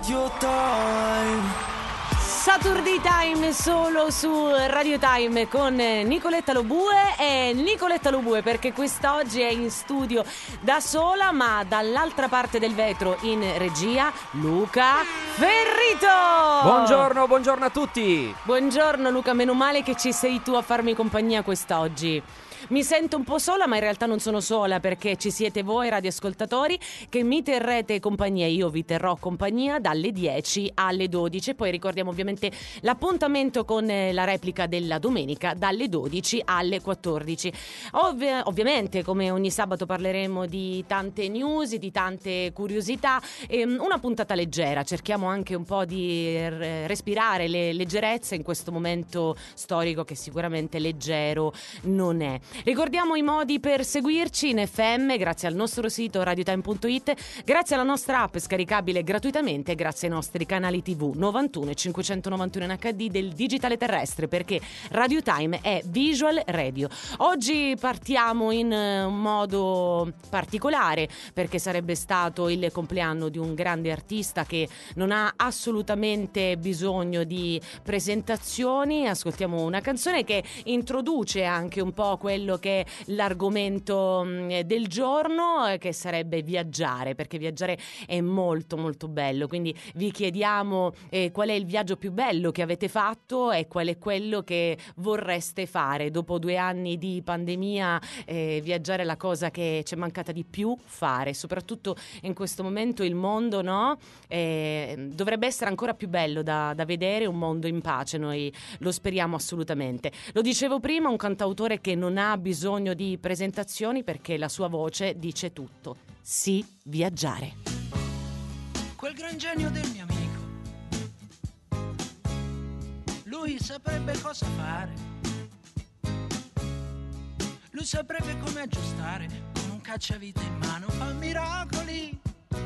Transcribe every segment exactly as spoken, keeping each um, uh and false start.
Radio Time. Saturday Time solo su Radio Time con Nicoletta Lobue e Nicoletta Lobue perché quest'oggi è in studio da sola, ma dall'altra parte del vetro in regia Luca Ferrito. Buongiorno, buongiorno a tutti. Buongiorno Luca, meno male che ci sei tu a farmi compagnia quest'oggi. Mi sento un po' sola, ma in realtà non sono sola perché ci siete voi radioascoltatori che mi terrete compagnia. Io vi terrò compagnia dalle dieci alle dodici. Poi ricordiamo ovviamente l'appuntamento con la replica della domenica dalle dodici alle quattordici. Ovvi- ovviamente come ogni sabato parleremo di tante news, di tante curiosità, ehm, una puntata leggera. Cerchiamo anche un po' di r- respirare le leggerezze in questo momento storico che sicuramente leggero non è. Ricordiamo i modi per seguirci in F M grazie al nostro sito radiotime punto it, grazie alla nostra app scaricabile gratuitamente, grazie ai nostri canali tivù novantuno e cinquecentonovantuno in acca di del digitale terrestre, perché Radio Time è visual radio. Oggi partiamo in un modo particolare perché sarebbe stato il compleanno di un grande artista che non ha assolutamente bisogno di presentazioni. Ascoltiamo una canzone che introduce anche un po' quello che è l'argomento del giorno, che sarebbe viaggiare, perché viaggiare è molto molto bello. Quindi vi chiediamo eh, qual è il viaggio più bello che avete fatto e qual è quello che vorreste fare dopo due anni di pandemia. Eh, viaggiare è la cosa che ci è mancata di più fare, soprattutto in questo momento il mondo, no? Eh, dovrebbe essere ancora più bello da, da vedere, un mondo in pace, noi lo speriamo assolutamente. Lo dicevo prima, un cantautore che non ha bisogno di presentazioni perché la sua voce dice tutto. Sì, viaggiare. Quel gran genio del mio amico, lui saprebbe cosa fare, lui saprebbe come aggiustare, con un cacciavite in mano fa miracoli,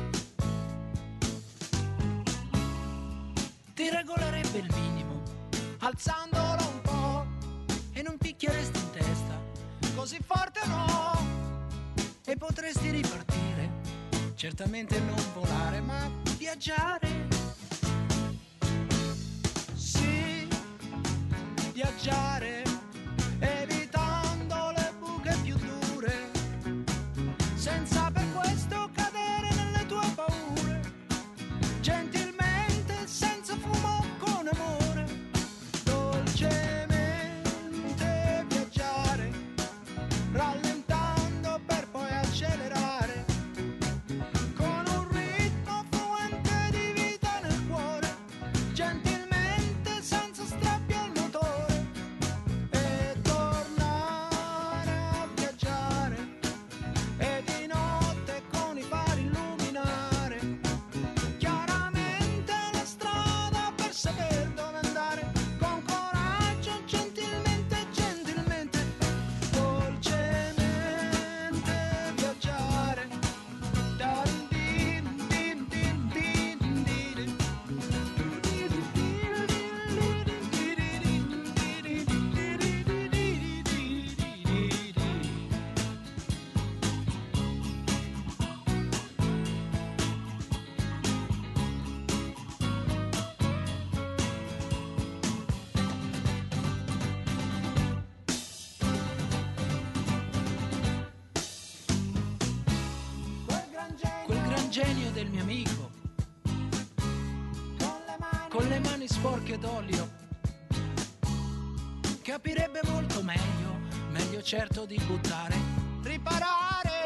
ti regolerebbe il minimo alzandolo un po' e non picchieresti in testa così forte, no, e potresti ripartire, certamente non volare ma viaggiare. Sì, viaggiare, evitando le buche più dure, senza per questo cadere nelle tue paure, gentilmente, senza fumo, con amore, dolcemente viaggiare, rallentando per poi accelerare, con un ritmo fluente di vita nel cuore, gentilmente, senza strappi al motore, e tornare a viaggiare, e di notte con i fari illuminare, chiaramente la strada per saper dove andare, con coraggio, gentilmente, gentilmente, dolcemente viaggiare. Darin din din din din din. Quel gran genio del mio amico, con le mani sporche d'olio, capirebbe molto meglio, meglio certo di buttare, riparare,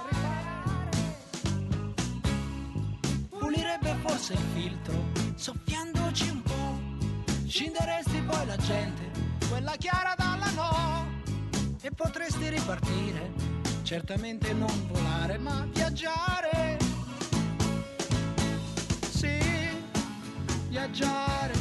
pulirebbe forse il filtro, soffiandoci un po', scinderesti poi la gente, quella chiara dalla no, e potresti ripartire, certamente non volare ma viaggiare. Sì, viaggiare,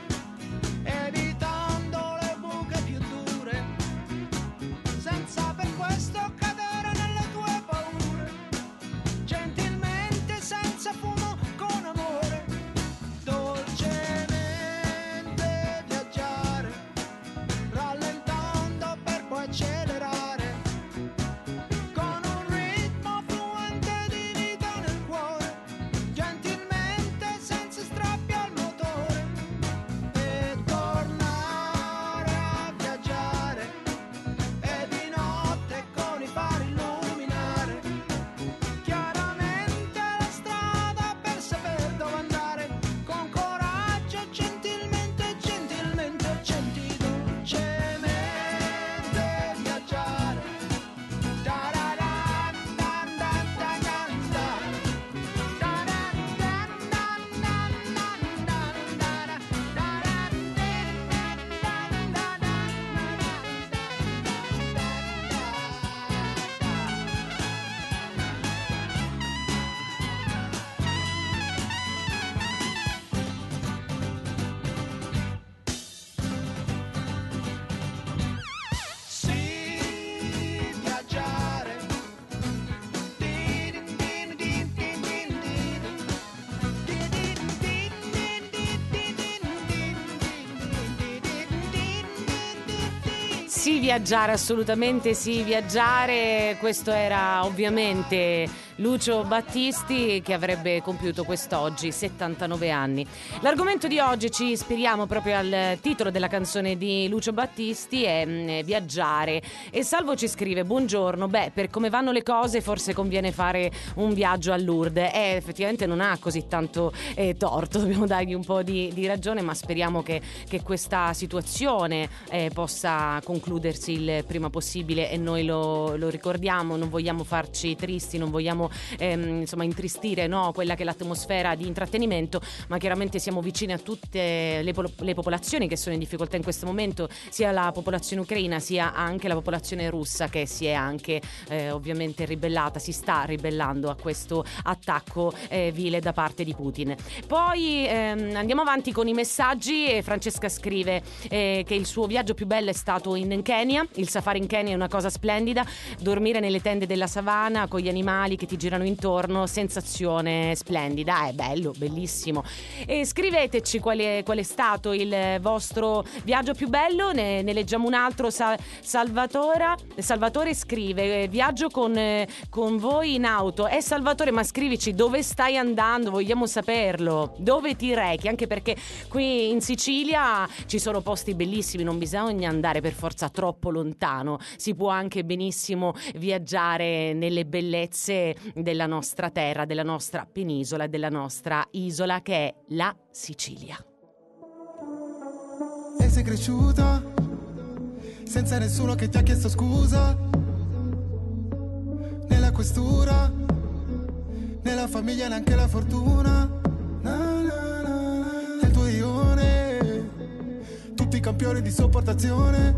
evitando le buche più dure, senza per questo cadere nelle tue paure, gentilmente, senza fumo, con amore, dolcemente viaggiare, rallentando per poi accelerare, con un ritmo fluente di vita nel cuore, gentilmente, senza Sì, viaggiare, assolutamente sì, viaggiare. Questo era ovviamente Lucio Battisti, che avrebbe compiuto quest'oggi settantanove anni. L'argomento di oggi, ci ispiriamo proprio al titolo della canzone di Lucio Battisti, è mh, viaggiare. E Salvo ci scrive: buongiorno, beh, per come vanno le cose forse conviene fare un viaggio a Lourdes. Eh, effettivamente non ha così tanto eh, torto, dobbiamo dargli un po' di, di ragione, ma speriamo che, che questa situazione eh, possa concludersi il prima possibile, e noi lo, lo ricordiamo, non vogliamo farci tristi, non vogliamo ehm, insomma intristire, no, quella che è l'atmosfera di intrattenimento, ma chiaramente siamo vicini a tutte le, pol- le popolazioni che sono in difficoltà in questo momento, sia la popolazione ucraina sia anche la popolazione russa, che si è anche eh, ovviamente ribellata, si sta ribellando a questo attacco eh, vile da parte di Putin. Poi ehm, andiamo avanti con i messaggi. e Francesca scrive eh, che il suo viaggio più bello è stato in Kenya. Il safari in Kenya è una cosa splendida, dormire nelle tende della savana con gli animali che ti girano intorno, sensazione splendida, è bello, bellissimo. E scriveteci qual è, qual è stato il vostro viaggio più bello. Ne, ne leggiamo un altro. Sa, Salvatore, Salvatore scrive: viaggio con, eh, con voi in auto. Eh Salvatore, ma scrivici dove stai andando, vogliamo saperlo, dove ti rechi, anche perché qui in Sicilia ci sono posti bellissimi, non bisogna andare per forza troppo lontano, si può anche benissimo viaggiare nelle bellezze della nostra terra, della nostra penisola, della nostra isola, che è la Sicilia. E sei cresciuta senza nessuno che ti ha chiesto scusa, nella questura, nella famiglia neanche la fortuna. Na, na, na. Nel tuo ione tutti i campioni di sopportazione,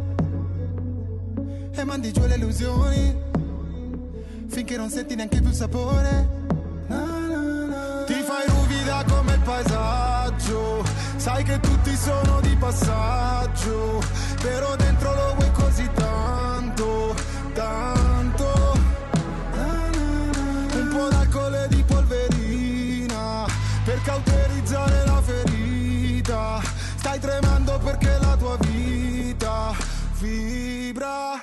e mandi giù le illusioni finché non senti neanche più il sapore. Na, na, na. Ti fai ruvida come il paesaggio, sai che tutti sono di passaggio, però dentro lo vuoi così tanto, tanto. Na, na, na. Un po' d'alcol e di polverina per cauterizzare la ferita. Stai tremando perché la tua vita vibra,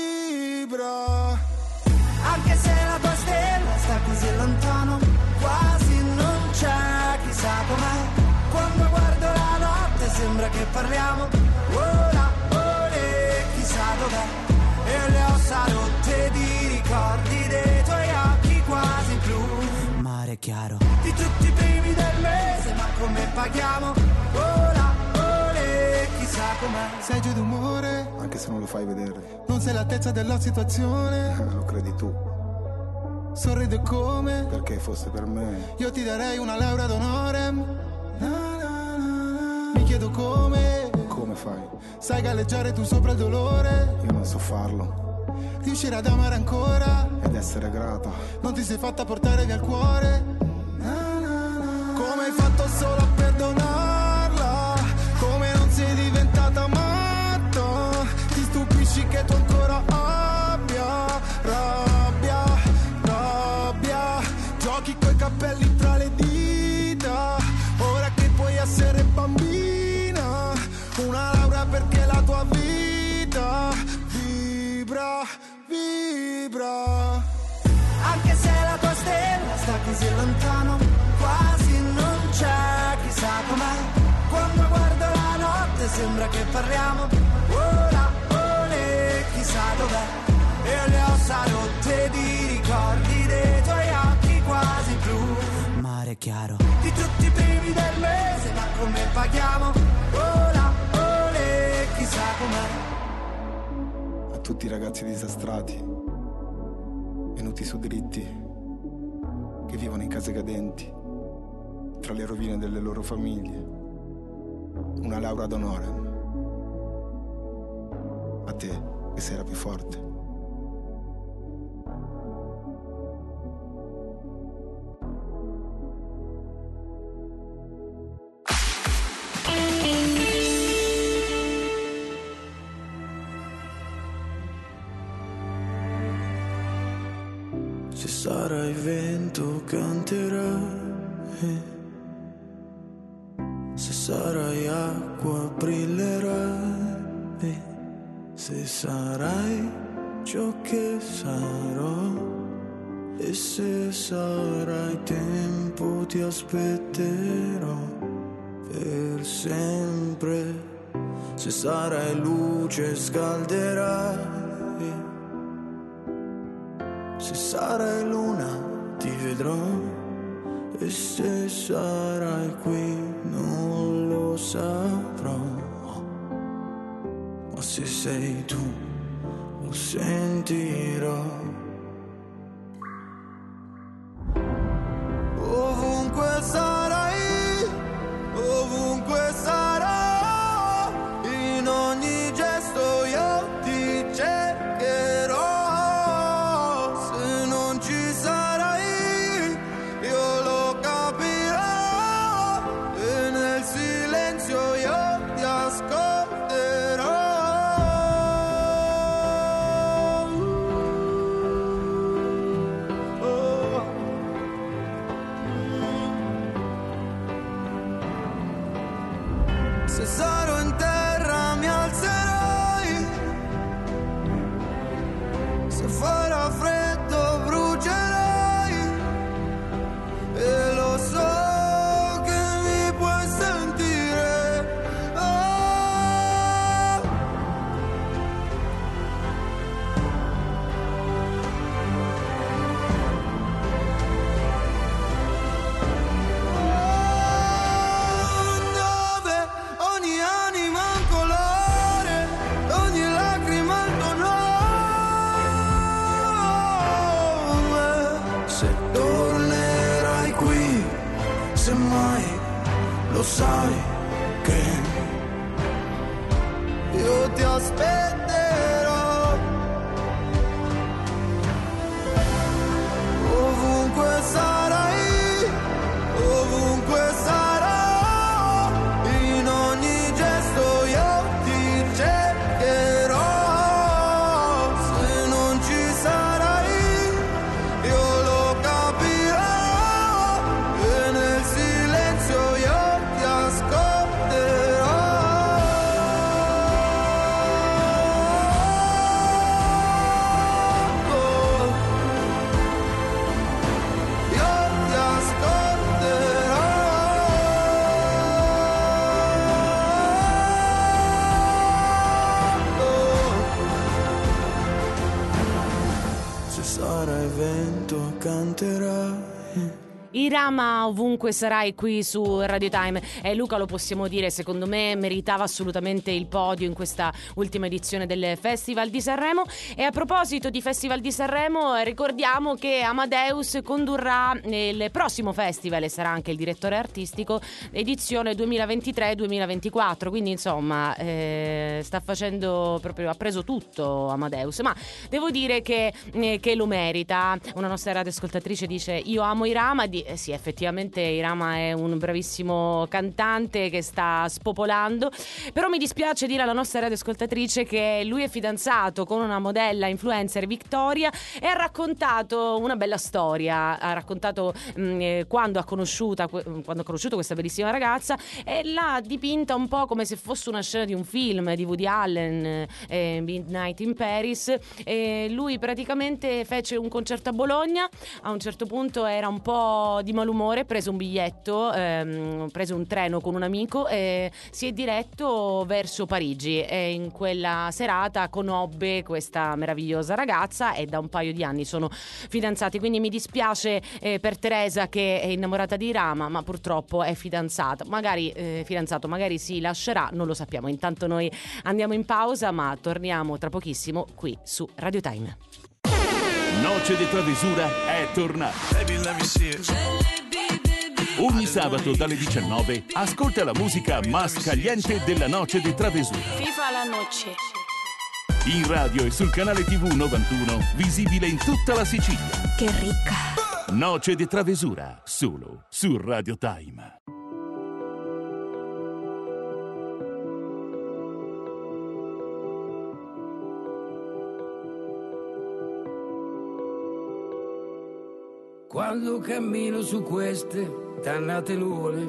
vibra. Anche se la tua stella sta così lontano, quasi non c'è, chissà com'è. Quando guardo la notte sembra che parliamo, ora, ora, chissà dov'è. E le ossa rotte di ricordi dei tuoi occhi quasi blu. Mare chiaro, di tutti i primi del mese, ma come paghiamo? Ora, ora, chissà com'è. Sei giù d'umore, anche se non lo fai vedere. non sei all'altezza della situazione. Lo credi tu, Sorrido come perché fosse per me. io ti darei una laurea d'onore. Na, na, na. Mi chiedo come Come fai? sai galleggiare tu sopra il dolore, Io non so farlo riuscire ad amare ancora. ed essere grata. Non ti sei fatta portare via il cuore. Na, na, na. Come hai fatto solo a perdonarla? Come non sei diventata matta? Ti stupisci che tu ancora abbia rabbia, rabbia. Giochi coi cappelli tra le dita, ora che puoi essere bambina. Una laurea perché la tua vita vibra, vibra. Anche se la tua stella sta così lontano, quasi non c'è, chissà com'è. Quando guardo la notte sembra che parliamo, ora, ora, chissà dov'è. E le ossa rotte di ricordi dei tuoi occhi quasi blu. Mare chiaro, di tutti i primi del mese, ma come paghiamo? Ora, ora, chissà com'è. A tutti i ragazzi disastrati, venuti su dritti, che vivono in case cadenti, tra le rovine delle loro famiglie, una laurea d'onore. A te, che sei la più forte. Se sarai vento canterai, se sarai acqua brillerai, se sarai ciò che sarò, e se sarai tempo ti aspetterò per sempre. Se sarai luce scalderai, se sarai luna ti vedrò, e se sarai qui non lo saprò. Ma se sei tu lo sentirò. Ovunque sarai, ovunque sarò, in ogni gesto io ti cercherò. Se non ci sarai, io lo capirò, e nel silenzio io ti ascolterò. Se sarò in terra mi alzerai, se farà freddo brucerai, e lo so che mi puoi sentire. Oh. Dove ogni anima ha un colore, ogni lacrima ha il tuo nome. Se tornerai qui, semmai lo sai che io ti aspetterò. Ovunque sarai, ovunque sarò, in ogni gesto io ti cercherò. Se non ci sarai, io lo capirò, e nel silenzio io ti ascolterò. Io ti ascolterò. Se sarai vento canterai. Irama, ovunque sarai, qui su Radio Time. E Luca, lo possiamo dire, secondo me meritava assolutamente il podio in questa ultima edizione del Festival di Sanremo. E a proposito di Festival di Sanremo, ricordiamo che Amadeus condurrà il prossimo festival e sarà anche il direttore artistico, edizione duemilaventitré duemilaventiquattro. Quindi insomma eh, sta facendo proprio, ha preso tutto Amadeus. Ma devo dire che, eh, che lo merita. Una nostra radioascoltatrice dice: io amo Irama. Di Eh sì, effettivamente Irama è un bravissimo cantante che sta spopolando, però mi dispiace dire alla nostra radioascoltatrice che lui è fidanzato con una modella influencer, Victoria, e ha raccontato una bella storia. Ha raccontato mh, eh, quando ha conosciuta quando ha conosciuto questa bellissima ragazza, e l'ha dipinta un po' come se fosse una scena di un film di Woody Allen, eh, Midnight in Paris. E lui praticamente fece un concerto a Bologna, a un certo punto era un po' di malumore, prese un biglietto, ehm, prese un treno con un amico e si è diretto verso Parigi, e in quella serata conobbe questa meravigliosa ragazza e da un paio di anni sono fidanzati. Quindi mi dispiace eh, per Teresa, che è innamorata di Irama, ma purtroppo è fidanzata. Magari eh, fidanzato, magari si lascerà, non lo sappiamo. Intanto noi andiamo in pausa, ma torniamo tra pochissimo qui su Radio Time. Noce di Travesura è tornata. Ogni sabato dalle diciannove ascolta la musica más caliente della Noce di Travesura. Viva la noce! In radio e sul canale tivù novantuno, visibile in tutta la Sicilia. Che ricca! Noce di Travesura, solo su Radio Time. Quando cammino su queste dannate nuvole,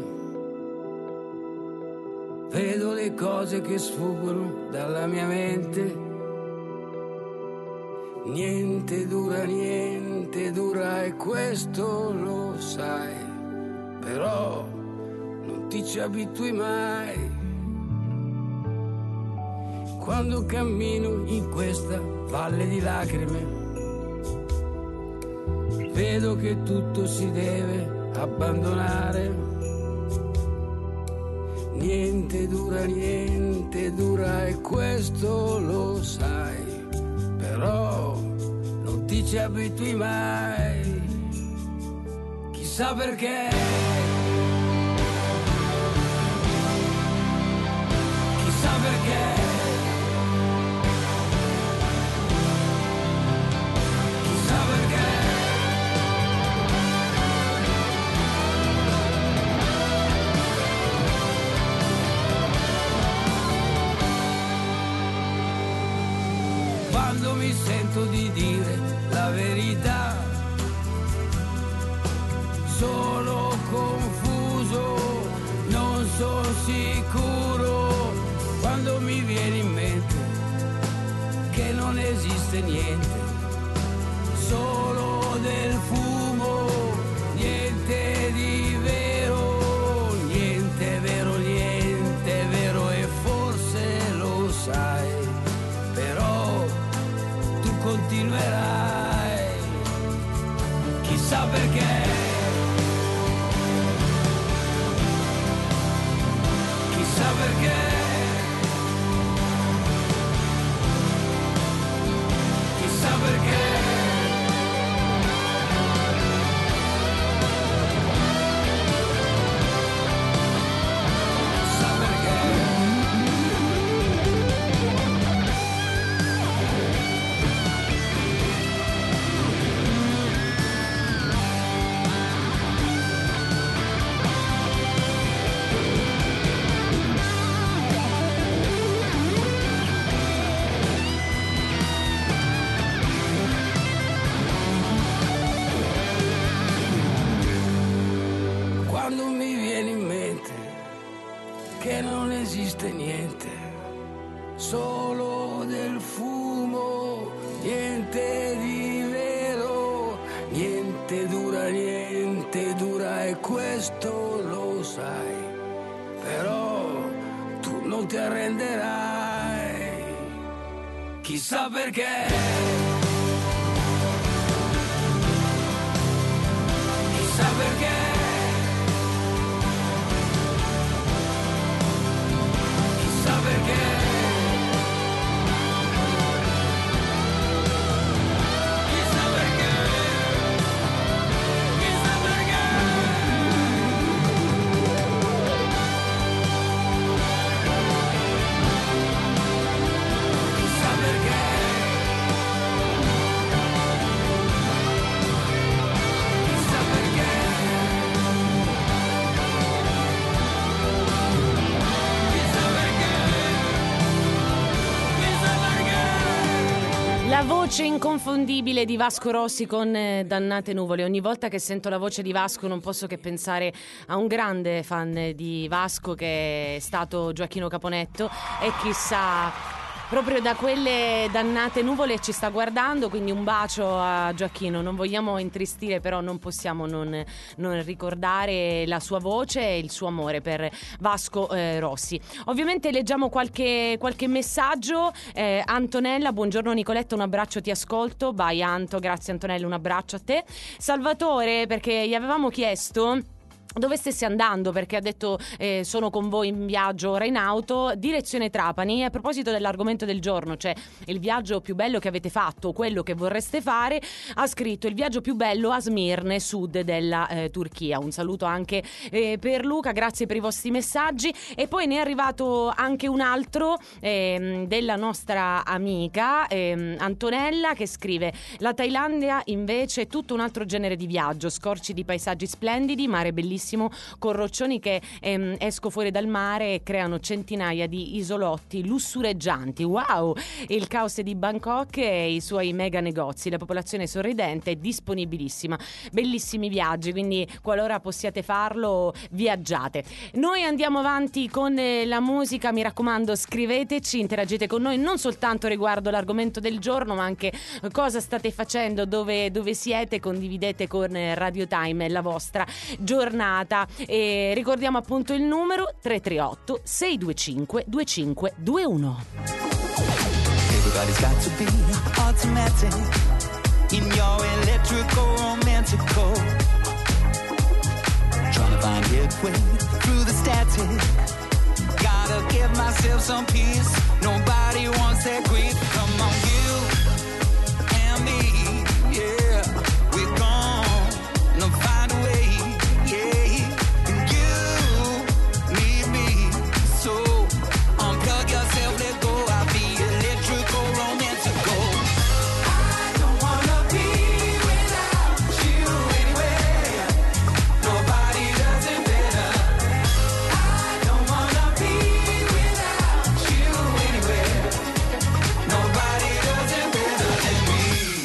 vedo le cose che sfuggono dalla mia mente. Niente dura, niente dura e questo lo sai, però non ti ci abitui mai. Quando cammino in questa valle di lacrime, vedo che tutto si deve abbandonare. Niente dura, niente dura e questo lo sai, però non ti ci abitui mai. Chissà perché, chissà perché, chissà perché. Quando mi sento di dire la verità, sono confuso, non sono sicuro. Quando mi viene in mente che non esiste niente, solo del fumo, niente di vero, niente vero, niente vero e forse lo sai, però tu continuerai, chissà perché, chissà perché, chissà perché, chissà perché. Quando mi viene in mente che non esiste niente, solo del fumo, niente di vero, niente dura, niente dura e questo lo sai, però tu non ti arrenderai, chissà perché, chissà perché. Chissà perché, chissà perché, chissà perché, chissà perché, chissà perché. La voce inconfondibile di Vasco Rossi con eh, Dannate nuvole. Ogni volta che sento la voce di Vasco non posso che pensare a un grande fan di Vasco che è stato Gioacchino Caponetto, e chissà, proprio da quelle dannate nuvole ci sta guardando, quindi un bacio a Gioacchino. Non vogliamo intristire, però non possiamo non, non ricordare la sua voce e il suo amore per Vasco eh, Rossi. Ovviamente leggiamo qualche, qualche messaggio. eh, Antonella, buongiorno Nicoletta, un abbraccio, ti ascolto. Vai Anto, grazie Antonella, un abbraccio a te. Salvatore, perché gli avevamo chiesto dove stessi andando, perché ha detto eh, sono con voi in viaggio ora in auto, direzione Trapani. A proposito dell'argomento del giorno, cioè il viaggio più bello che avete fatto, quello che vorreste fare, ha scritto il viaggio più bello a Smirne, sud della eh, Turchia. Un saluto anche eh, per Luca, grazie per i vostri messaggi. E poi ne è arrivato anche un altro eh, della nostra amica eh, Antonella, che scrive: la Thailandia invece è tutto un altro genere di viaggio, scorci di paesaggi splendidi, mare bellissimo bellissimo, con roccioni che ehm, esco fuori dal mare e creano centinaia di isolotti lussureggianti. Wow! Il caos di Bangkok e i suoi mega negozi, la popolazione sorridente è disponibilissima. Bellissimi viaggi, quindi qualora possiate farlo, viaggiate. Noi andiamo avanti con eh, la musica, mi raccomando, scriveteci, interagite con noi non soltanto riguardo l'argomento del giorno, ma anche cosa state facendo, dove, dove siete, condividete con Radio Time la vostra giornata. E ricordiamo appunto il numero tre tre otto sei due cinque due cinque due uno. Everybody's got to be automatic in your electrical romantical, trying to find your way through the static. Gotta give myself some peace. Nobody wants that grief. Come on, you and me, yeah, we're gonna find a way, yeah. And you need me, so unplug yourself, let go. I'll be electrical, romantical. I don't wanna be without you anywhere. Nobody does it better. I don't wanna be without you anywhere. Nobody does it better than me.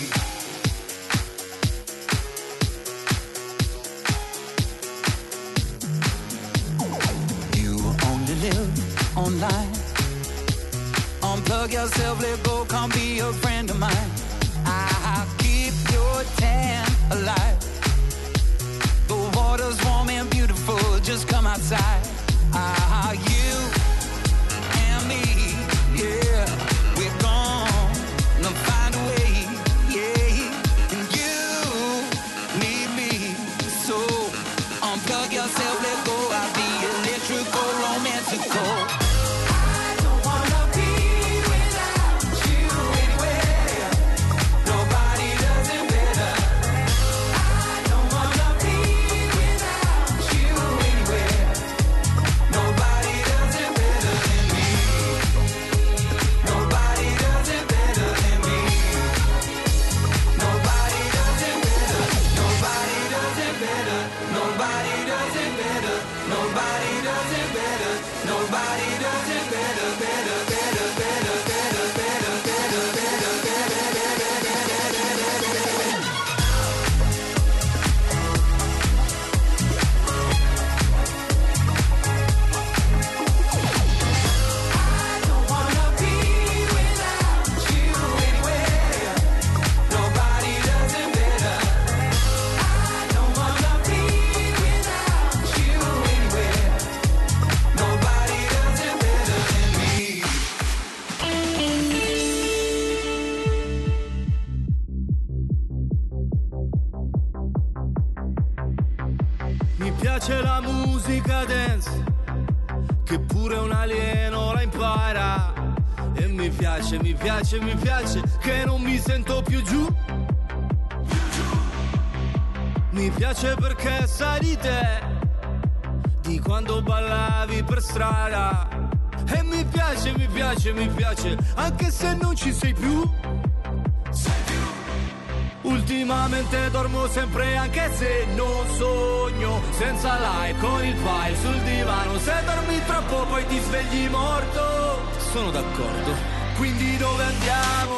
You only live online. Unplug yourself, let go, come be a friend of mine. I'll keep your tan alive. The water's warm and beautiful, just come outside. Ah, you and me, yeah, we're gonna find a way, yeah. And you need me, so unplug yourself, let go. I'll be electrical, romantical. I don't wanna be without you anywhere. Nobody does it better. I don't wanna be without you anywhere. Nobody does it better than me. Nobody does it better than me. Nobody does it better. Nobody does it better. Nobody does it better. Nobody does it better. Nobody does it better, better, better, better, better, better, better, better, I don't wanna be without you anywhere. Nobody does it better. I don't wanna be without you anywhere. Nobody does it better than me. Mi piace la musica dance, che pure un alieno la impara. E mi piace, mi piace, mi piace, che non mi sento più giù. Mi piace perché sai di te, di quando ballavi per strada. E mi piace, mi piace, mi piace, anche se non ci sei più. Ultimamente dormo sempre anche se non sogno, senza like, con il file sul divano. Se dormi troppo poi ti svegli morto. Sono d'accordo. Quindi dove andiamo?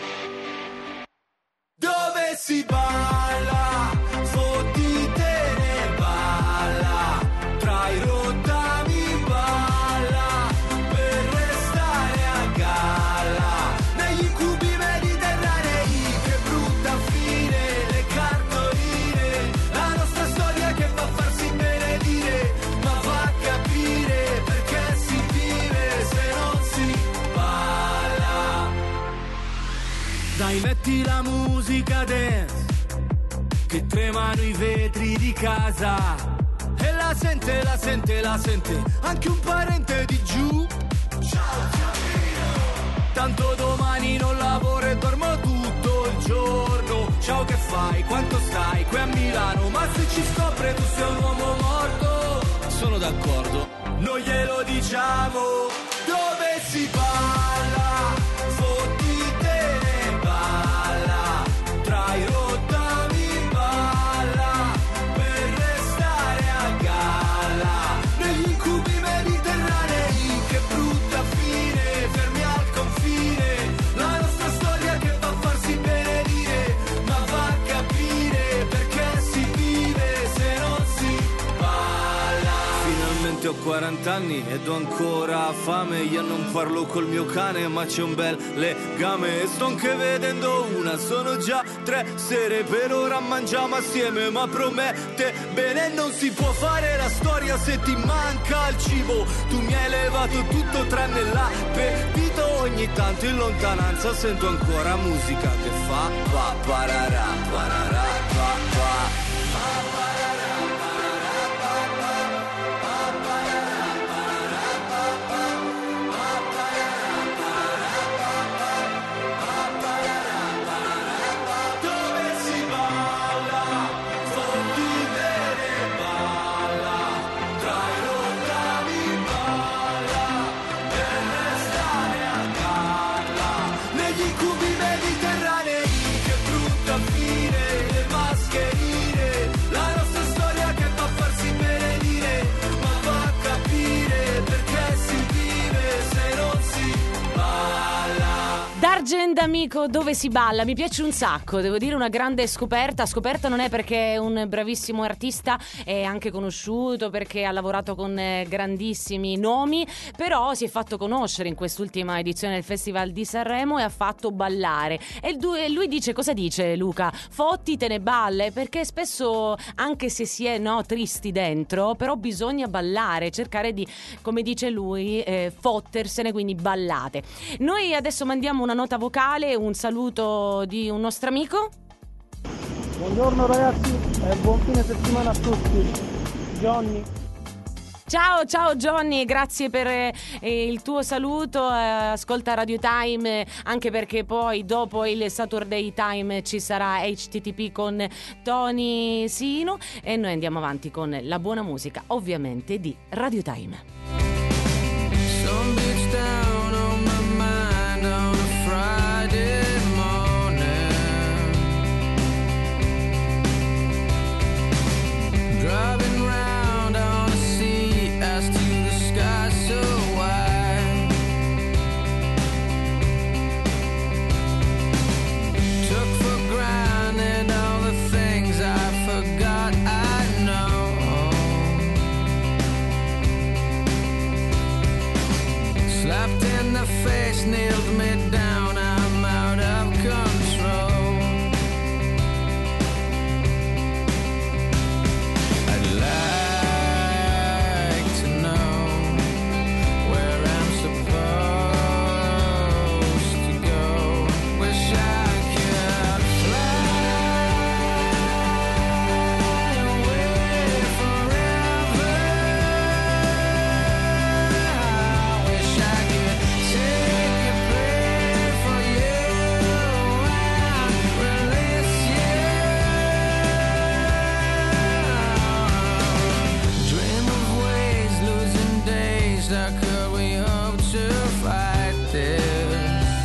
Dove si balla? Fottitene balla. Tra i rottami balla. Per restare a galla. Negli incubi mediterranei. Che brutta fine. Le cartoline. La nostra storia che fa farsi benedire. Ma fa capire perché si vive se non si balla. Dai, metti la musica dance, che tremano i vetri di casa. E la sente, la sente, la sente anche un parente di giù. Ciao Giamino. Tanto domani non lavoro e dormo tutto il giorno. Ciao, che fai? Quanto stai? Qui a Milano. Ma se ci scopre tu sei un uomo morto. Sono d'accordo, non glielo diciamo. Dove si balla? Fottitene balla. Tra i rottami balla. Per restare a galla. notte ho quaranta anni ed ho ancora fame. Io non parlo col mio cane ma c'è un bel legame. E sto anche vedendo una, sono già tre sere. Per ora mangiamo assieme ma promette bene. Non si può fare la storia se ti manca il cibo. Tu mi hai levato tutto tranne l'appetito. Ogni tanto in lontananza sento ancora musica che fa pa pararà pararà pa pa. D'Argent, amico, dove si balla, mi piace un sacco, devo dire una grande scoperta. Scoperta non è perché è un bravissimo artista, è anche conosciuto perché ha lavorato con grandissimi nomi, però si è fatto conoscere in quest'ultima edizione del Festival di Sanremo e ha fatto ballare. E lui dice, cosa dice Luca? Fotti te ne balle, perché spesso anche se si è no, tristi dentro, però bisogna ballare, cercare di, come dice lui, eh, fottersene, quindi ballate. Noi adesso mandiamo una nota vocale, un saluto di un nostro amico. Buongiorno ragazzi e buon fine settimana a tutti. Johnny. Ciao, ciao Johnny, grazie per eh, il tuo saluto, eh, ascolta Radio Time, eh, anche perché poi dopo il Saturday Time ci sarà H T T P con Tony Sino e noi andiamo avanti con la buona musica, ovviamente di Radio Time. Some beach down on my mind on a Friday morning, driving round on a sea as to the sky so wide, took for granted all the things I forgot I know, slapped in the face, nailed me down, I'm out of control. I'd like to know where I'm supposed to go. Wish I could fly away forever. Wish I could take a breath for you and release you. Dream of ways, losing days. How could we hope to fight this?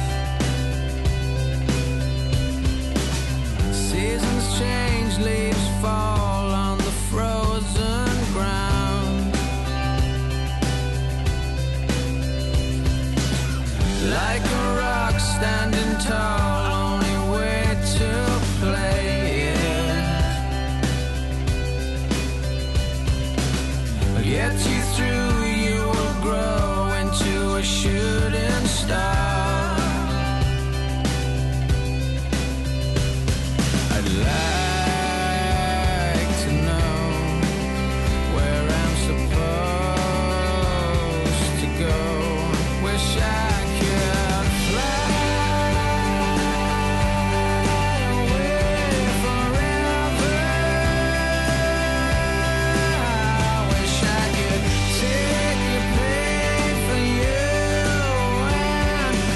Seasons change, leaves fall on the frozen ground. Like a rock standing tall, only way to play it. Get you through, you will grow into a shooting star. I'd like to know where I'm supposed to go. Wish I could fly away forever. Wish I could take a pain for you and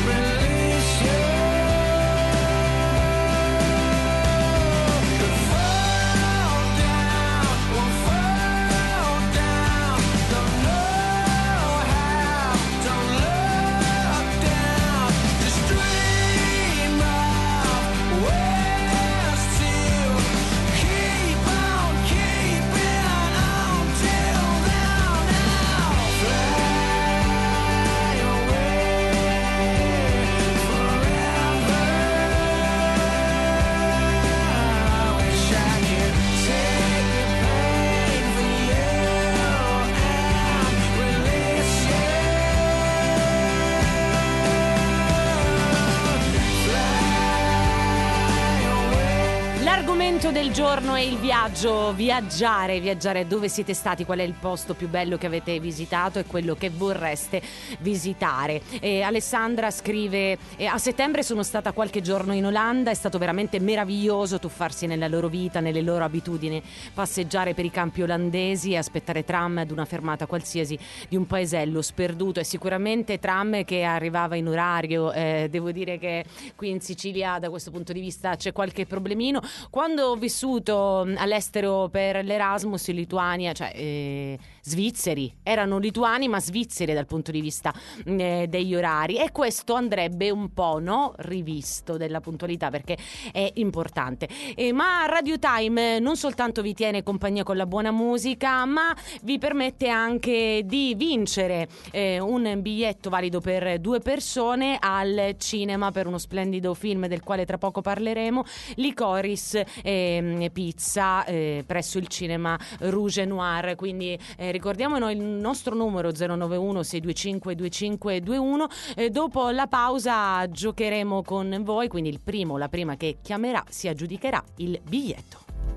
L'argomento del giorno è il viaggio, viaggiare, viaggiare dove siete stati, qual è il posto più bello che avete visitato e quello che vorreste visitare. E Alessandra scrive: eh, a settembre sono stata qualche giorno in Olanda, è stato veramente meraviglioso tuffarsi nella loro vita, nelle loro abitudini, passeggiare per i campi olandesi e aspettare tram ad una fermata qualsiasi di un paesello sperduto, e sicuramente tram che arrivava in orario. Eh, devo dire che qui in Sicilia da questo punto di vista c'è qualche problemino. Quando ho vissuto all'estero per l'Erasmus in Lituania, cioè eh, svizzeri, erano lituani ma svizzeri dal punto di vista eh, degli orari, e questo andrebbe un po', no, rivisto, della puntualità, perché è importante. Eh, ma Radio Time non soltanto vi tiene compagnia con la buona musica, ma vi permette anche di vincere eh, un biglietto valido per due persone al cinema per uno splendido film del quale tra poco parleremo, Licoris eh, Pizza eh, presso il cinema Rouge Noir. Quindi eh, ricordiamo noi il nostro numero zero nove uno sei due cinque due cinque due uno. Eh, dopo la pausa giocheremo con voi, quindi il primo, la prima che chiamerà si aggiudicherà il biglietto.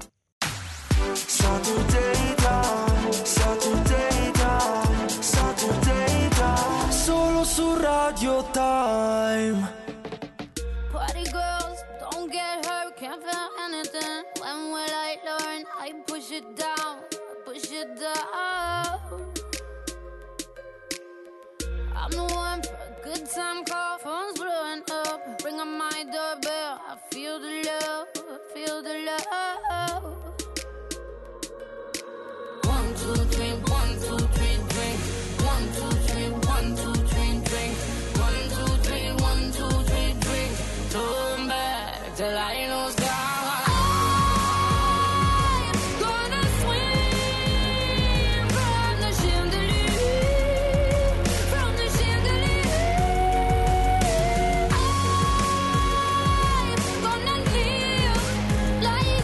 Saturday Time, Saturday Time, Saturday Time, solo su Radio Time. Party girls, don't get hurt, can't feel anything. When will I learn? I push it down, push it down. I'm the one for a good time call, phone's blowing up. Ring on my doorbell, I feel the love, feel the love. One, two, three, one, two, three, drink. One, two, three, one, two, three, drink. One, two, three, one, two, three, drink. Turn back till I know sky. Like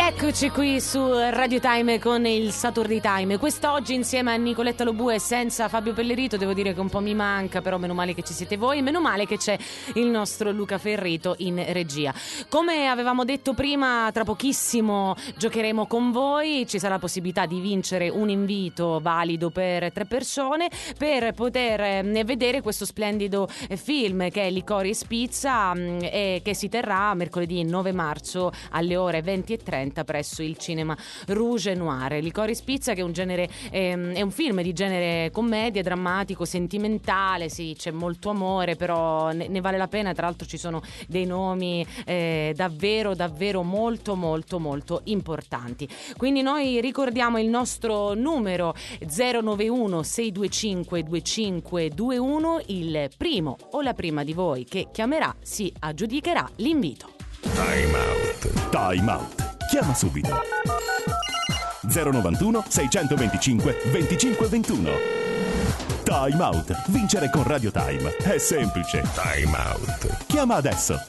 Eccoci qui su Radio Time con il Saturday Time. Quest'oggi insieme a Nicoletta Lobue, senza Fabio Pellerito, devo dire che un po' mi manca, però meno male che ci siete voi, meno male che c'è il nostro Luca Ferrito in regia. Come avevamo detto prima, tra pochissimo giocheremo con voi, ci sarà la possibilità di vincere un invito valido per tre persone per poter vedere questo splendido film che è Licorice Pizza e che si terrà mercoledì nove marzo alle ore venti e trenta presso il cinema Rouge Noir. Licorice Pizza, che è un genere ehm, è un film di genere commedia, drammatico, sentimentale, sì, c'è molto amore, però ne, ne vale la pena. Tra l'altro ci sono dei nomi eh, davvero davvero molto molto molto importanti. Quindi noi ricordiamo il nostro numero zero nove uno sei due cinque due cinque due uno. Il primo o la prima di voi che chiamerà si aggiudicherà l'invito. Time out. Time out. Chiama subito. zero novantuno seicentoventicinque venticinque ventuno. Time out. Vincere con Radio Time è semplice. Time out. Chiama adesso.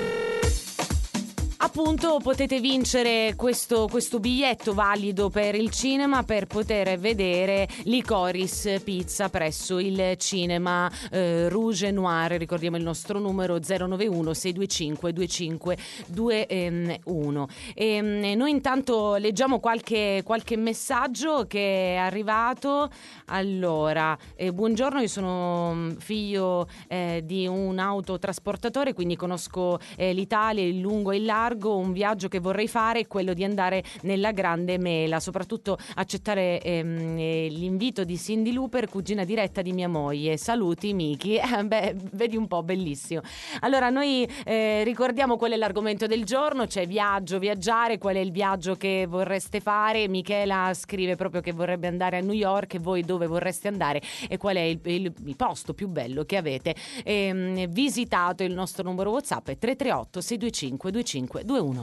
Appunto potete vincere questo, questo biglietto valido per il cinema per poter vedere Licorice Pizza presso il cinema eh, Rouge Noir. Ricordiamo il nostro numero zero nove uno sei due cinque due cinque due uno. E noi intanto leggiamo qualche, qualche messaggio che è arrivato. Allora, eh, buongiorno, io sono figlio eh, di un autotrasportatore, quindi conosco eh, l'Italia, il lungo e il largo. Un viaggio che vorrei fare è quello di andare nella Grande Mela, soprattutto accettare ehm, l'invito di Cindy Looper, cugina diretta di mia moglie. Saluti Miki. Eh, beh, vedi un po', bellissimo. Allora noi eh, ricordiamo qual è l'argomento del giorno, c'è viaggio, viaggiare, qual è il viaggio che vorreste fare. Michela scrive proprio che vorrebbe andare a New York, e voi dove vorreste andare e qual è il, il, il posto più bello che avete ehm, visitato. Il nostro numero WhatsApp è tre tre otto sei due cinque due cinque due uno.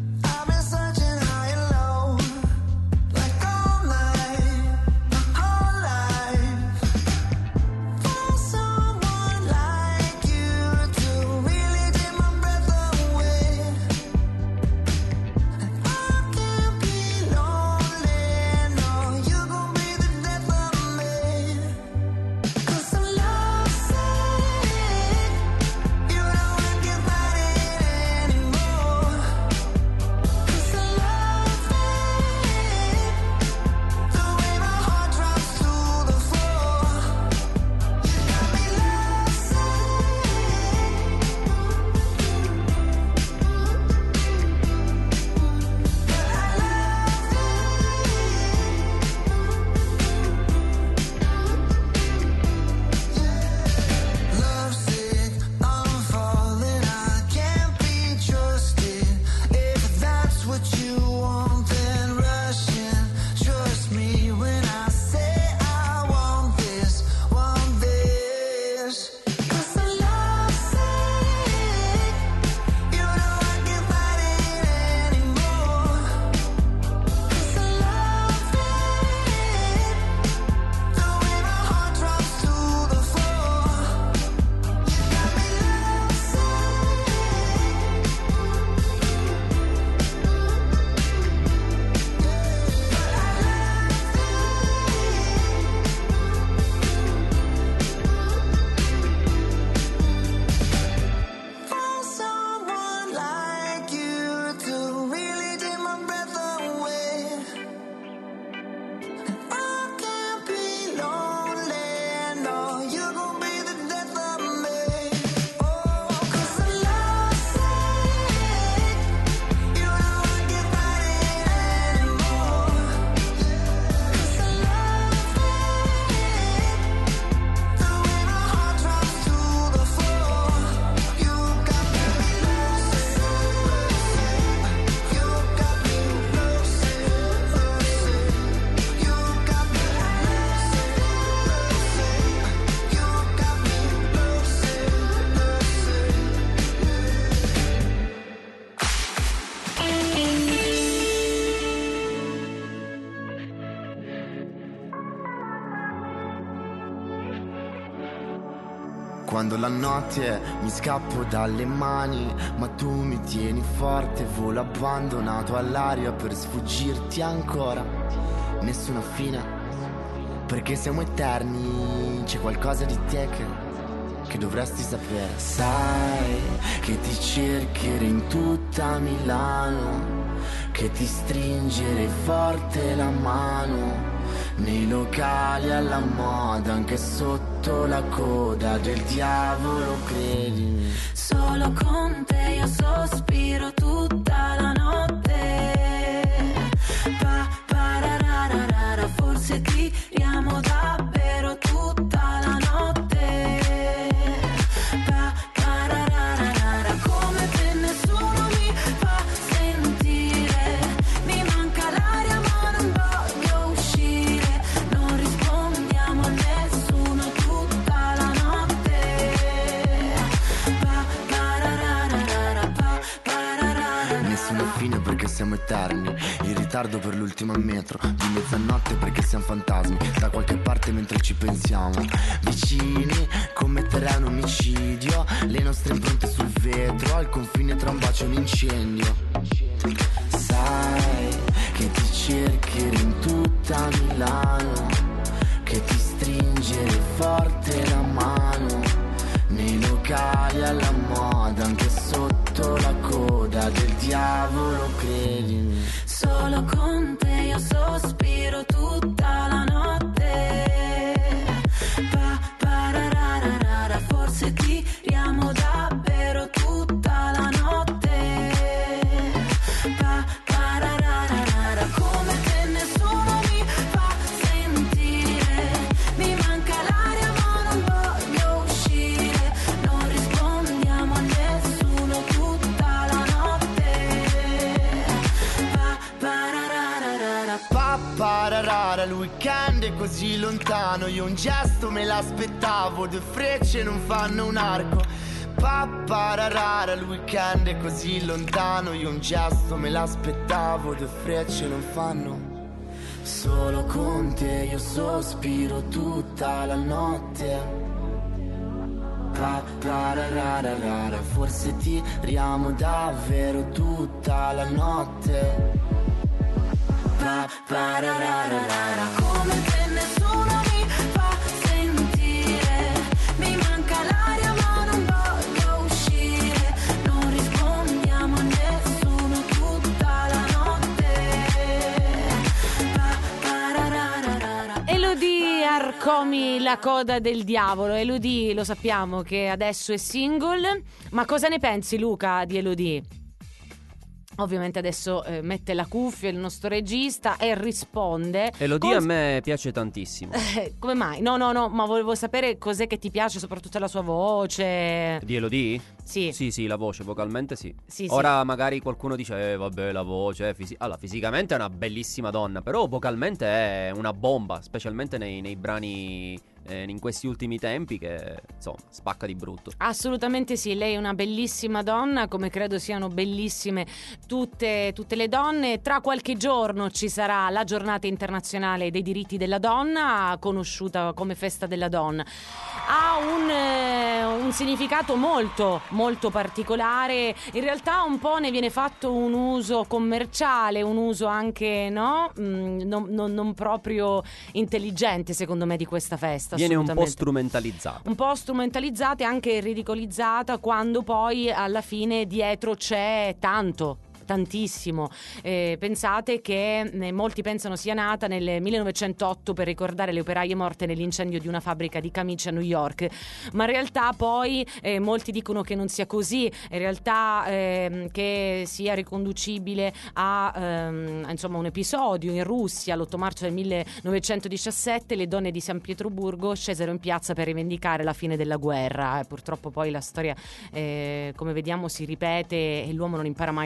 Heart Quando la notte mi scappo dalle mani, ma tu mi tieni forte, volo abbandonato all'aria per sfuggirti ancora. Nessuna fine, perché siamo eterni, c'è qualcosa di te che, che dovresti sapere. Sai che ti cercherei in tutta Milano, che ti stringerei forte la mano, nei locali alla moda, anche sotto la coda del diavolo, credimi. Solo con te io sospiro tutta la notte. Pa, parararara, forse tiriamo davvero tutta la notte. Pa, parararara, come te nessuno mi fa sentire. Mi manca l'aria ma non voglio uscire. Non rispondiamo a nessuno tutta la notte. Pa, parararara, pa, parararara. Nessuna fine perché siamo eterni, in ritardo per l'ultima metro, di mezzanotte perché siamo fantasmi, da qualche parte mentre ci pensiamo, vicini, commetterei un omicidio, le nostre impronte sul vetro, al confine tra un bacio e un incendio. Sai che ti cercherei in tutta Milano, che ti stringerei forte la mano, nei locali alla moda, anche sotto la coda del diavolo, credimi. Solo con te io sospiro tutta la notte. Pa, parararara, forse tiriamo davvero tutta la notte. Pa, parararara, come te nessuno mi fa sentire. Mi manca l'aria ma non voglio uscire. Non rispondiamo a nessuno tutta la notte. Pa, parararara. Pa, pararara, il weekend è così lontano, io un gesto me l'aspettavo, due frecce non fanno un arco. Pa, pararara, il weekend è così lontano, io un gesto me l'aspettavo, due frecce non fanno. Solo con te io sospiro tutta la notte. Pa, pararara, forse tiriamo davvero tutta la notte. Pa, pararara, come te nessuno mi fa sentire. Mi manca l'aria ma non voglio uscire. Non rispondiamo a nessuno tutta la notte. Pa, parararara. Elodie Arcomi, la coda del diavolo. Elodie, lo sappiamo che adesso è single, ma cosa ne pensi, Luca, di Elodie? Ovviamente adesso eh, mette la cuffia il nostro regista e risponde. Elodie Cos- a me piace tantissimo. Eh, come mai? No, no, no, ma volevo sapere cos'è che ti piace, soprattutto la sua voce. Di Elodie? Sì. Sì, sì, la voce, vocalmente sì. Sì, Ora sì. magari qualcuno dice, eh, vabbè, la voce è fisi- allora, fisicamente è una bellissima donna, però vocalmente è una bomba, specialmente nei, nei brani eh, in questi ultimi tempi che, insomma, spacca di brutto. Assolutamente sì, lei è una bellissima donna, come credo siano bellissime tutte, tutte le donne. Tra qualche giorno ci sarà la giornata internazionale dei diritti della donna, conosciuta come festa della donna. Ha un, eh, un significato molto, molto particolare. In realtà un po' ne viene fatto un uso commerciale, un uso anche, no? Mm, non, non, non proprio intelligente, secondo me, di questa festa. Viene un po' strumentalizzata. Un po' strumentalizzata e anche ridicolizzata, quando poi alla fine dietro c'è tanto. Tantissimo. Eh, pensate che eh, molti pensano sia nata nel millenovecentotto per ricordare le operaie morte nell'incendio di una fabbrica di camicie a New York, ma in realtà poi eh, molti dicono che non sia così, in realtà eh, che sia riconducibile a ehm, insomma un episodio in Russia l'otto marzo del millenovecentodiciassette. Le donne di San Pietroburgo scesero in piazza per rivendicare la fine della guerra e purtroppo poi la storia eh, come vediamo si ripete e l'uomo non impara mai dalla storia.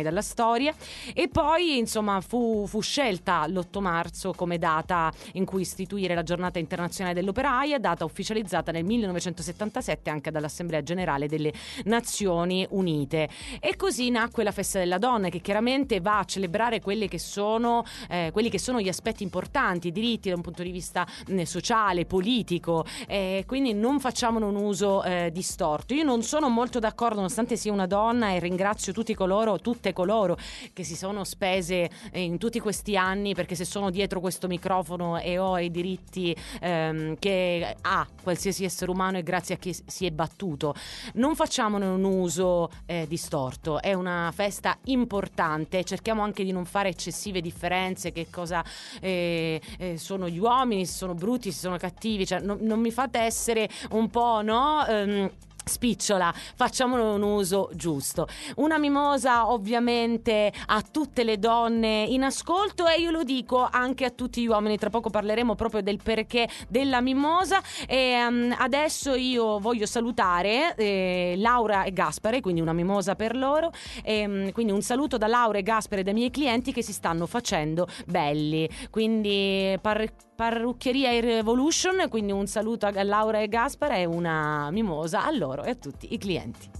storie. E poi insomma fu, fu scelta l'otto marzo come data in cui istituire la giornata internazionale dell'operaia, data ufficializzata nel millenovecentosettantasette anche dall'Assemblea Generale delle Nazioni Unite. E così nacque la festa della donna, che chiaramente va a celebrare quelle che sono, eh, quelli che sono gli aspetti importanti, i diritti da un punto di vista eh, sociale, politico, eh, quindi non facciamone un uso eh, distorto. Io non sono molto d'accordo, nonostante sia una donna, e ringrazio tutti coloro, tutte coloro che si sono spese eh, in tutti questi anni, perché se sono dietro questo microfono e ho i diritti ehm, che ha qualsiasi essere umano, e grazie a chi si è battuto, non facciamone un uso eh, distorto. È una festa importante, cerchiamo anche di non fare eccessive differenze, che cosa eh, eh, sono gli uomini, se sono brutti, se sono cattivi, cioè non, non mi fate essere un po', no? Um, spicciola, facciamone un uso giusto. Una mimosa ovviamente a tutte le donne in ascolto, e io lo dico anche a tutti gli uomini. Tra poco parleremo proprio del perché della mimosa, e um, adesso io voglio salutare eh, Laura e Gaspare, quindi una mimosa per loro, e, um, quindi un saluto da Laura e Gaspare, dai miei clienti che si stanno facendo belli, quindi par- Parrucchieria Revolution, quindi un saluto a Laura e Gaspare e una mimosa a loro e a tutti i clienti.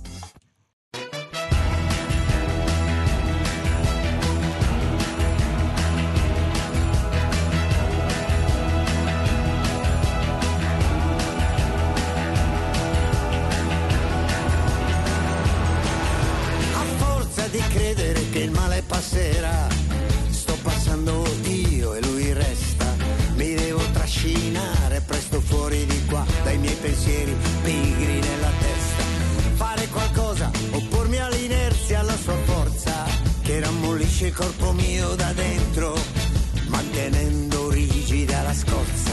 A forza di credere che il male passerà, sto passando io e lui resta. Mi devo trascinare presto fuori di qua, dai miei pensieri pigri nella testa. Fare qualcosa, oppormi all'inerzia, alla sua forza, che rammollisce il corpo mio da dentro, mantenendo rigida la scorza.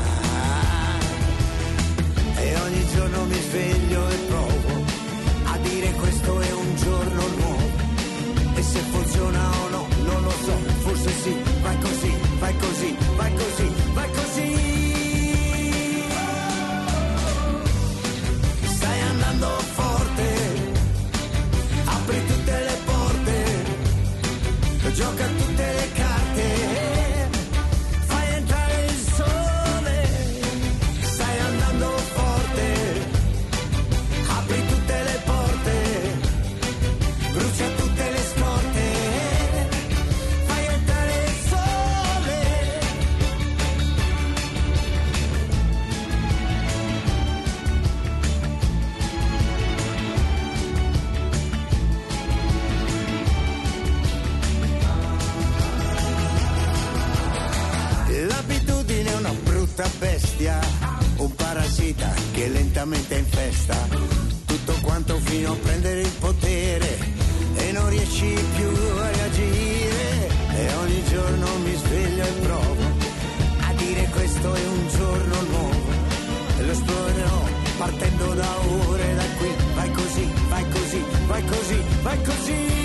E ogni giorno mi sveglio e provo a dire questo è un giorno nuovo. E se funziona o no, non lo so, forse sì, vai così, vai così, vai così, vai così. Stai andando forte, apri tutte le porte, gioca tutte le carte, fai entrare il sole. Stai andando forte, apri tutte le porte, brucia tutte le scorte, fai entrare il sole. L'abitudine è una brutta bestia, un parassita che lentamente infesta tutto quanto fino a prendere il potere e non riesci più a reagire. E ogni giorno mi sveglio e provo a dire questo è un giorno nuovo, e lo esplorerò partendo da ore, da qui. Vai così, vai così, vai così, vai così.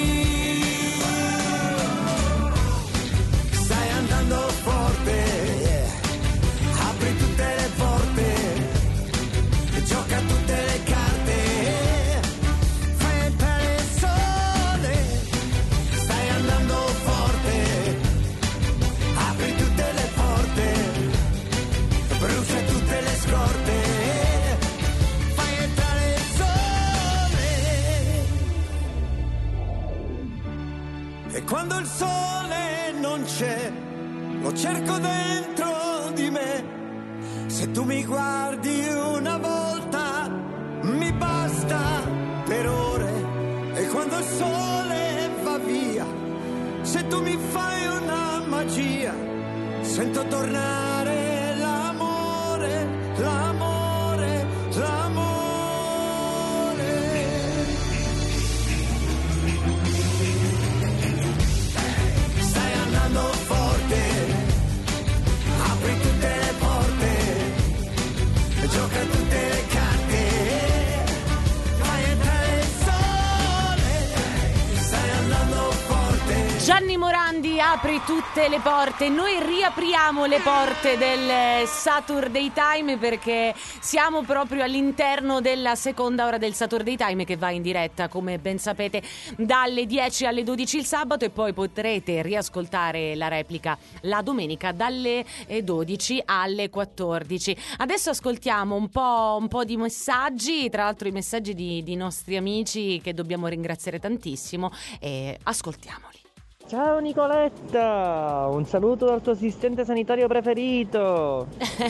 Stai andando forte, yeah. Apri tutte le porte, gioca tutte le carte, fai entrare il sole. Stai andando forte, apri tutte le porte, brucia tutte le scorte, fai entrare il sole. E quando il sole non c'è, lo cerco dentro di me. Se tu mi guardi una volta, mi basta per ore. E quando il sole va via, se tu mi fai una magia, sento tornare l'amore, l'amore, l'amore. Stai andando forte, apri tutte le porte, gioca tutte le carte, fai entrare il sole. Stai andando forte. Gianni Morandi, apri tutte le porte. Noi riapriamo le porte del Saturday Time perché siamo proprio all'interno della seconda ora del Saturday Time, che va in diretta, come ben sapete, dalle dieci alle dodici il sabato, e poi potrete riascoltare la replica la domenica dalle dodici alle quattordici. Adesso ascoltiamo un po', un po' di messaggi, tra l'altro i messaggi di, di nostri amici che dobbiamo ringraziare tantissimo, e ascoltiamoli. Ciao Nicoletta, un saluto dal tuo assistente sanitario preferito.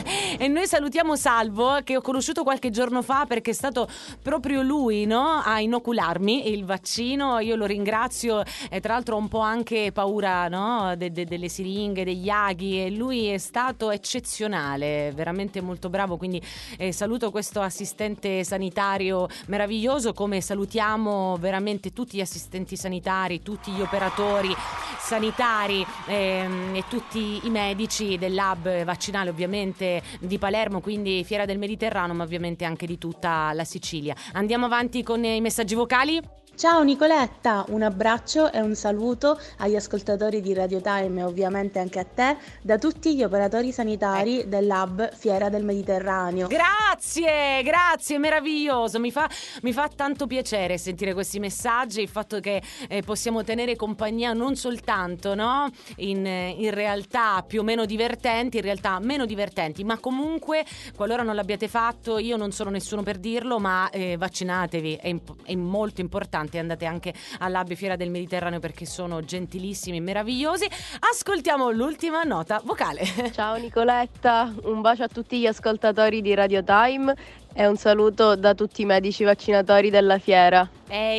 E noi salutiamo Salvo, che ho conosciuto qualche giorno fa perché è stato proprio lui, no, a inocularmi il vaccino. Io lo ringrazio, e tra l'altro ho un po' anche paura, no, de- de- delle siringhe, degli aghi, e lui è stato eccezionale, veramente molto bravo, quindi eh, saluto questo assistente sanitario meraviglioso, come salutiamo veramente tutti gli assistenti sanitari, tutti gli operatori sanitari ehm, e tutti i medici del lab vaccinale, ovviamente di Palermo, quindi Fiera del Mediterraneo, ma ovviamente anche di tutta la Sicilia. Andiamo avanti con i messaggi vocali. Ciao Nicoletta, un abbraccio e un saluto agli ascoltatori di Radio Time e ovviamente anche a te, da tutti gli operatori sanitari eh. del Lab Fiera del Mediterraneo. Grazie, grazie, meraviglioso, mi fa, mi fa tanto piacere sentire questi messaggi, il fatto che eh, possiamo tenere compagnia non soltanto, no, in, in realtà più o meno divertenti, in realtà meno divertenti, ma comunque qualora non l'abbiate fatto, io non sono nessuno per dirlo, ma eh, vaccinatevi, è, imp- è molto importante. Andate anche all'Hub Fiera del Mediterraneo perché sono gentilissimi e meravigliosi. Ascoltiamo l'ultima nota vocale. Ciao Nicoletta, un bacio a tutti gli ascoltatori di Radio Time e un saluto da tutti i medici vaccinatori della fiera.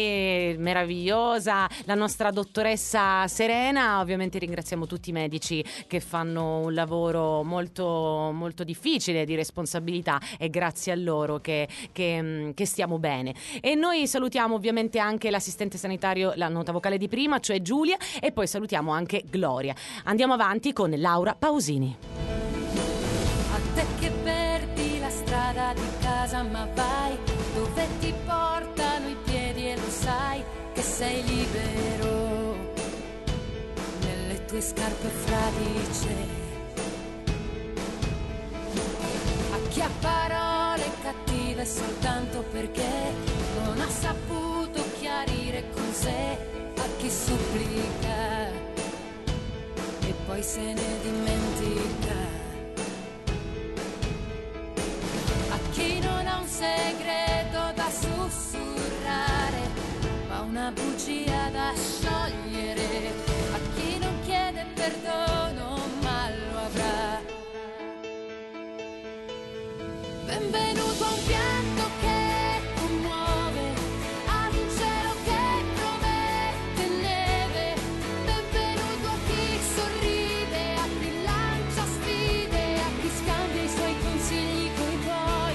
È meravigliosa la nostra dottoressa Serena. Ovviamente ringraziamo tutti i medici che fanno un lavoro molto, molto difficile, di responsabilità, e grazie a loro che, che, che stiamo bene. E noi salutiamo ovviamente anche l'assistente sanitario, la nota vocale di prima, cioè Giulia, e poi salutiamo anche Gloria. Andiamo avanti con Laura Pausini. A te che perdi la strada di casa, ma vai dove ti portano i piedi e lo sai che sei libero nelle tue scarpe fradice. A chi ha parole cattive soltanto perché non ha saputo chiarire con sé, a chi supplica e poi se ne dimentica. Chi non ha un segreto da sussurrare, ma una bugia da sciogliere, a chi non chiede perdono ma lo avrà. Benvenuto a un pianto che commuove, ad un cielo che promette neve. Benvenuto a chi sorride, a chi lancia sfide, a chi scambia i suoi consigli coi tuoi.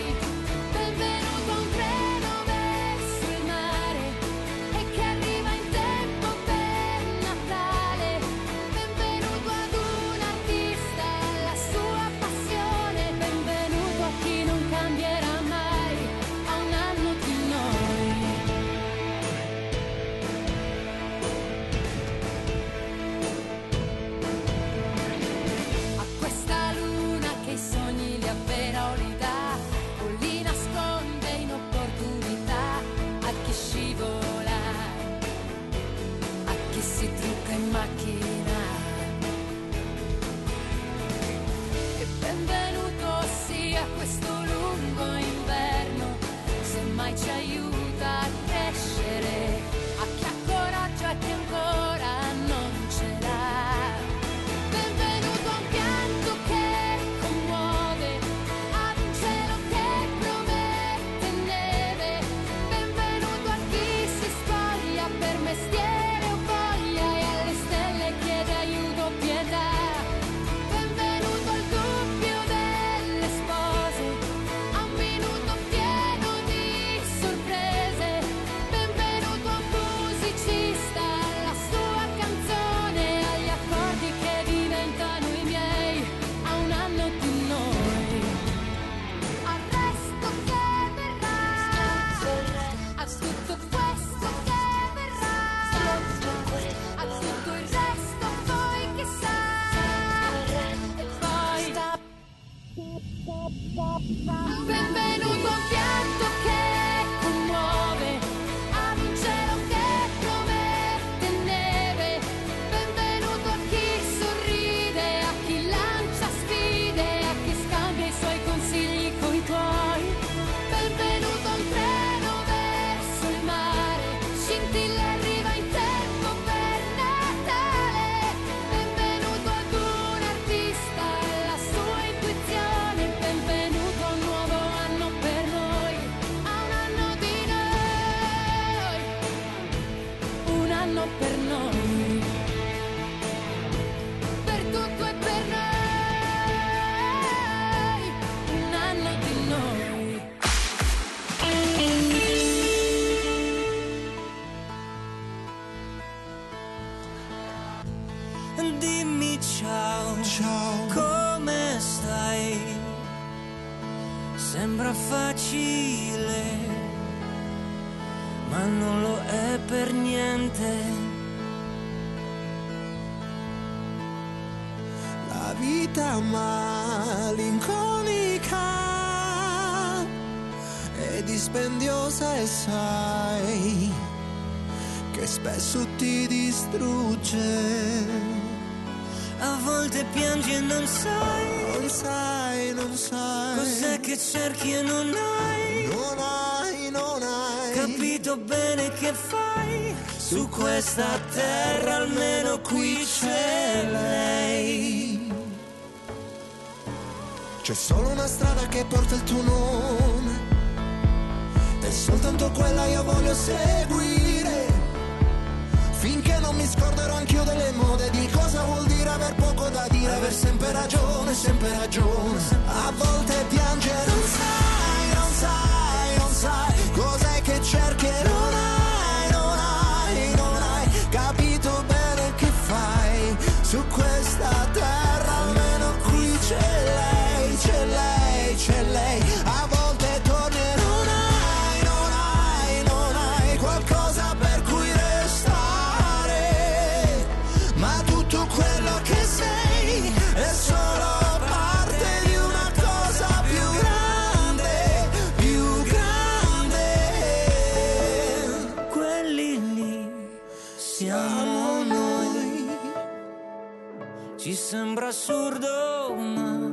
A un Benvenuto a un pianto che commuove, ad un cielo che promette neve. Benvenuto a chi sorride, a chi lancia sfide, a chi scambia i suoi consigli coi tuoi. Benvenuto a un treno verso il mare, scintilla arriva in tempo per Natale. Benvenuto ad un artista e la sua intuizione. Benvenuto a un nuovo anno per noi, a un anno di noi, un anno per noi, per tutto e per noi, un anno di noi. Dimmi ciao, ciao, come stai? Sembra facile, ma non lo è per niente. La vita malinconica è dispendiosa e sai che spesso ti distrugge. A volte piangi e non sai, non sai, non sai cos'è che cerchi e non hai, non hai, non hai capito bene che fai. Su questa terra almeno qui c'è lei. C'è solo una strada che porta il tuo nome e soltanto quella io voglio seguire, finché non mi scorderò anch'io delle mode, di cosa vuol dire aver poco da dire, aver sempre ragione, sempre ragione. A volte piangere, non sai, non sai, non sai cos'è che cerchi e non hai, non hai, non hai capito bene che fai. Su questa terra almeno qui c'è lei, c'è lei, c'è lei. A volte torni e non hai, non hai, non hai qualcosa per cui restare, ma tutto quello che sei è solo parte di una cosa più grande, più grande. Quelli lì siamo noi. Ci sembra assurdo, ma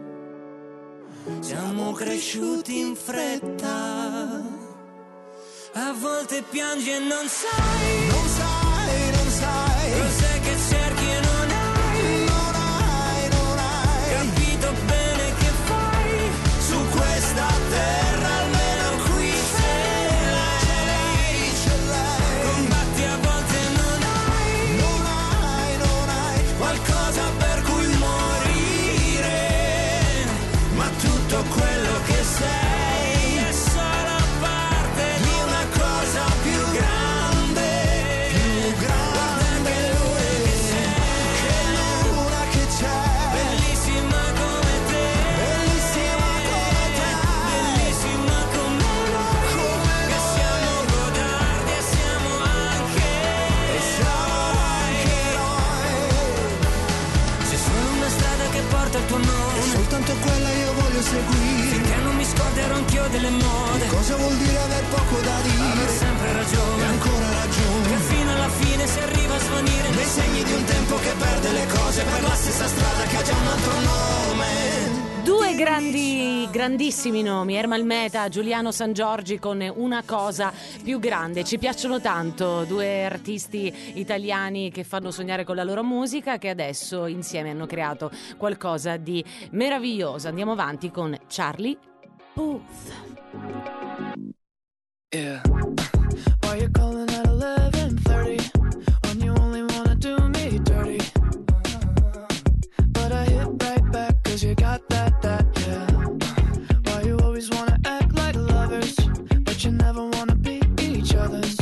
siamo cresciuti in fretta. A volte piangi e non sai, non sai, non sai cos'è che cerchi e non hai, non hai, non hai capito bene che fai. Su questa terra almeno qui c'è lei, c'è lei. Combatti a volte e non hai, non hai, non hai qualcosa per cui morire, ma tutto quello che sei è solo parte di una cosa più grande, più grande che luna che sei, che luna che c'è, bellissima come te, bellissima come te, bellissima come noi, che siamo godardi e siamo anche, e siamo anche noi. C'è solo una strada che porta il tuo nome, E soltanto quella io voglio seguire, finché non mi scorderò anch'io delle mode. cosa vuol dire aver poco da dire, Aver sempre ragione, e ancora ragione, che fino alla fine si arriva a svanire nei segni di un tempo che perde le cose per la stessa strada che ha già un altro nome. Due grandi, grandissimi nomi, Ermal Meta, Giuliano San Giorgi con Una cosa più grande. Ci piacciono tanto, due artisti italiani che fanno sognare con la loro musica, che adesso insieme hanno creato qualcosa di meraviglioso. Andiamo avanti con Charlie Puth. Yeah. Why you calling at eleven thirty when you only wanna do me dirty? But I hit right back cause you got that, that, yeah. Why you always wanna act like lovers but you never wanna be each other's?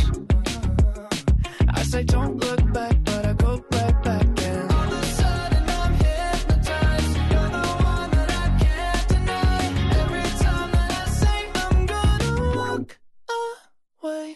I say don't look back but I go right back and all of a sudden I'm hypnotized. You're the one that I can't deny. Every time that I say I'm gonna walk away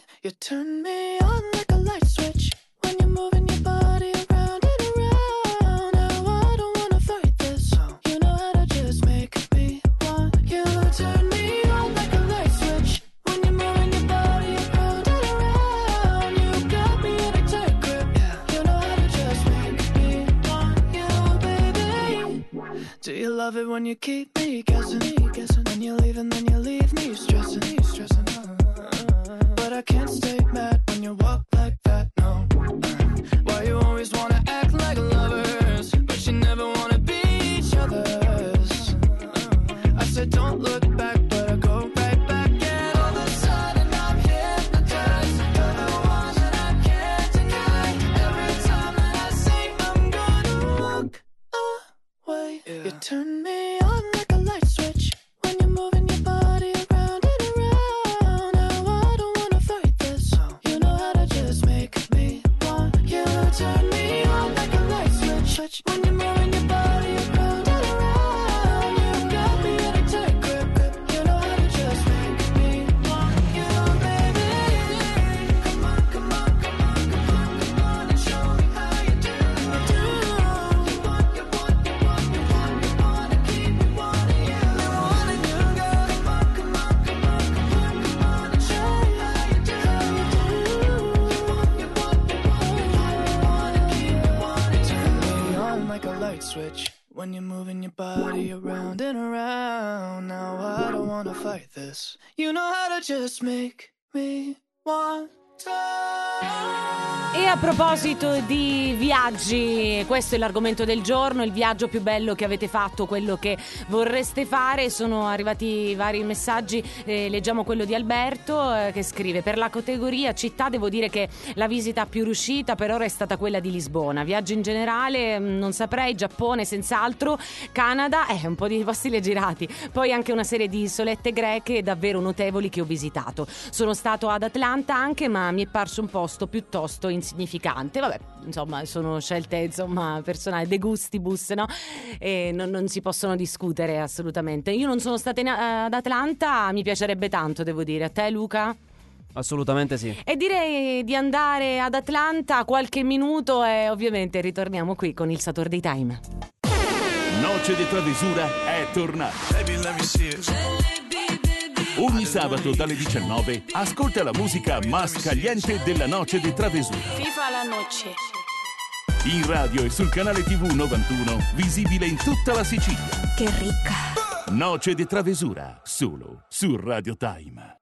love it when you keep me guessing, guessing. When you leave and then you leave me stressing, stressing. But I can't stay mad when you walk like that, no. Why you always wanna act like lovers, but you never wanna be each other's. I said don't look back, but I go right back. And all of a sudden I'm hypnotized. You're the one that I can't deny. Every time that I say I'm gonna walk away, yeah. You turn me on like a light switch when you're moving your body around and around. Now I don't wanna fight this. You know how to just make me want you. Turn me on like a light switch when you're moving your body around and around. You got me in a tight grip, grip. You know how to just make me want you, baby. Come on, come on, come on, come on, come on, and show me how you do. Do you want, you want, you want, you want, you want to keep me wanting you, wanting you, girl. Come on, come on, come on, come on, come on, and show me how you do. You want, you want, you want, you want, you want to keep me wanting you. Turn me on like a light switch when you're moving your body around and around. Now I don't wanna fight this. You know how to just make me want to. E a proposito di viaggi, questo è l'argomento del giorno, il viaggio più bello che avete fatto, quello che vorreste fare. Sono arrivati vari messaggi, eh, leggiamo quello di Alberto eh, che scrive: per la categoria città devo dire che la visita più riuscita per ora è stata quella di Lisbona. Viaggi in generale mh, non saprei, Giappone senz'altro, Canada, eh, un po' di posti li hai girati, poi anche una serie di isolette greche davvero notevoli che ho visitato. Sono stato ad Atlanta anche, ma mi è parso un posto piuttosto insignificante. Vabbè, insomma, sono scelte insomma personali, de gustibus, no? E non, non si possono discutere assolutamente. Io non sono stata in, ad Atlanta, mi piacerebbe tanto, devo dire. A te, Luca? Assolutamente sì. E direi di andare ad Atlanta qualche minuto e ovviamente ritorniamo qui con il Saturday Time. Noce di Travesura è tornata. Baby, let me see it. Ogni sabato dalle diciannove ascolta la musica más caliente della Noce di Travesura. Viva la noche. In radio e sul canale tivù novantuno, visibile in tutta la Sicilia. Che ricca. Noce di Travesura, solo su Radio Time.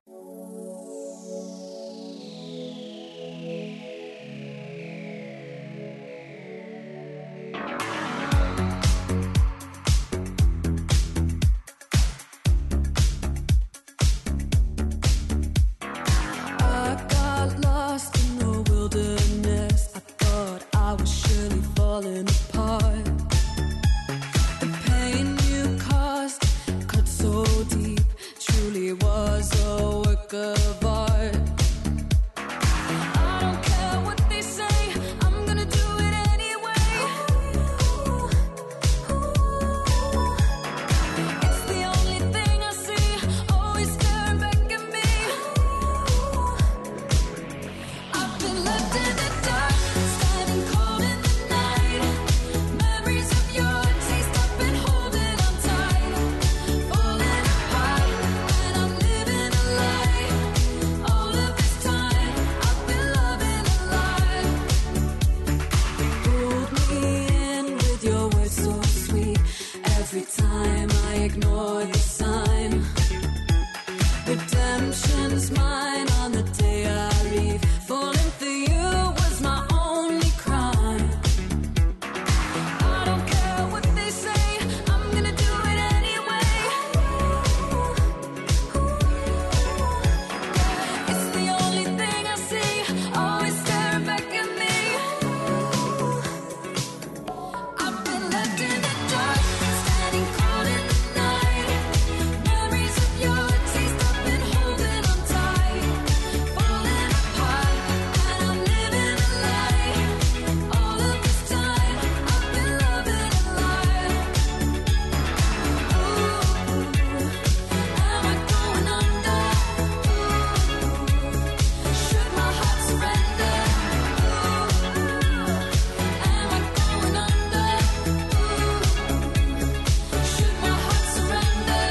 Falling apart. The pain you caused cut so deep, truly was a work of art. I don't care what they say, I'm gonna do it anyway. It's the only thing I see, always staring back at me. I've been left in the dark, standing cold in the night. Memories of your taste, I've been holding on tight. Falling apart, and I'm living a lie. All of this time, I've been loving a lie. Pulled me in with your words so sweet. Every time I ignore the sign. Redemption's mine on the day I leave. Falling for you was my only crime. I don't care what they say, I'm gonna do it anyway. It's the only thing I see, always staring back at me. I've been left in the dark, standing cold in the night. Memories of your taste, I've been holding on tight. Falling apart, and I'm living a lie. All of this time, I've been loving a lie. Am I going under? Should my heart surrender? Am I going under? Should my heart surrender?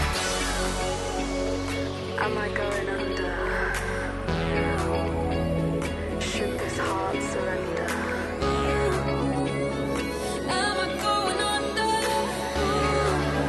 Am I going under? Should this heart surrender? Am I going under?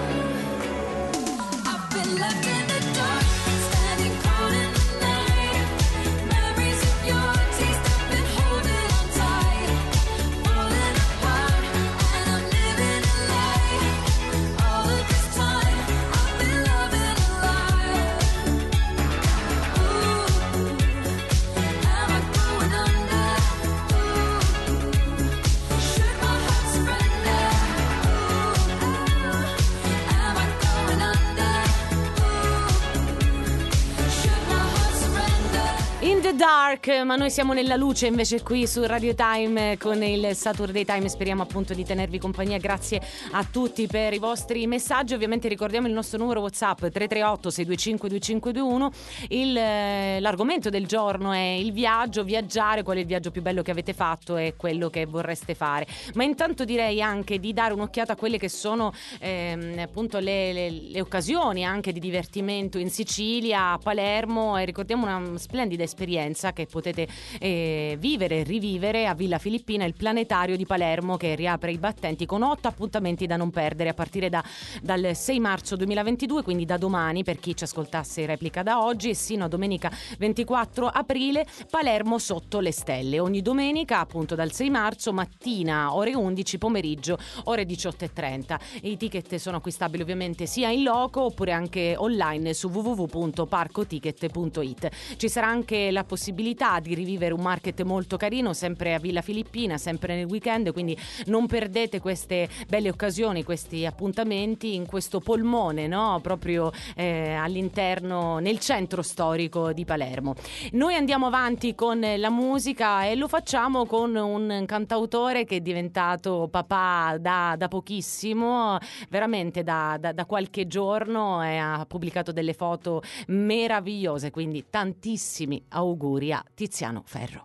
the dark, ma noi siamo nella luce invece qui su Radio Time con il Saturday Time. Speriamo appunto di tenervi compagnia. Grazie a tutti per i vostri messaggi. Ovviamente ricordiamo il nostro numero WhatsApp tre tre otto sei due cinque due cinque due uno. Il, l'argomento del giorno è il viaggio, viaggiare, qual è il viaggio più bello che avete fatto e quello che vorreste fare. Ma intanto direi anche di dare un'occhiata a quelle che sono ehm, appunto le, le, le occasioni anche di divertimento in Sicilia, a Palermo, e ricordiamo una splendida esperienza che potete eh, vivere e rivivere a Villa Filippina, il planetario di Palermo, che riapre i battenti con otto appuntamenti da non perdere a partire da, dal sei marzo duemilaventidue, quindi da domani per chi ci ascoltasse in replica da oggi, e sino a domenica ventiquattro aprile Palermo sotto le stelle. Ogni domenica appunto dal sei marzo, mattina ore undici, pomeriggio ore diciotto e trenta. I ticket sono acquistabili ovviamente sia in loco oppure anche online su w w w punto parco ticket punto it. Ci sarà anche la possibilità di rivivere un market molto carino sempre a Villa Filippina, sempre nel weekend, quindi non perdete queste belle occasioni, questi appuntamenti in questo polmone, no? Proprio eh, all'interno, nel centro storico di Palermo. Noi andiamo avanti con la musica e lo facciamo con un cantautore che è diventato papà da, da pochissimo, veramente da, da, da qualche giorno, e ha pubblicato delle foto meravigliose, quindi tantissimi auguri a Tiziano Ferro.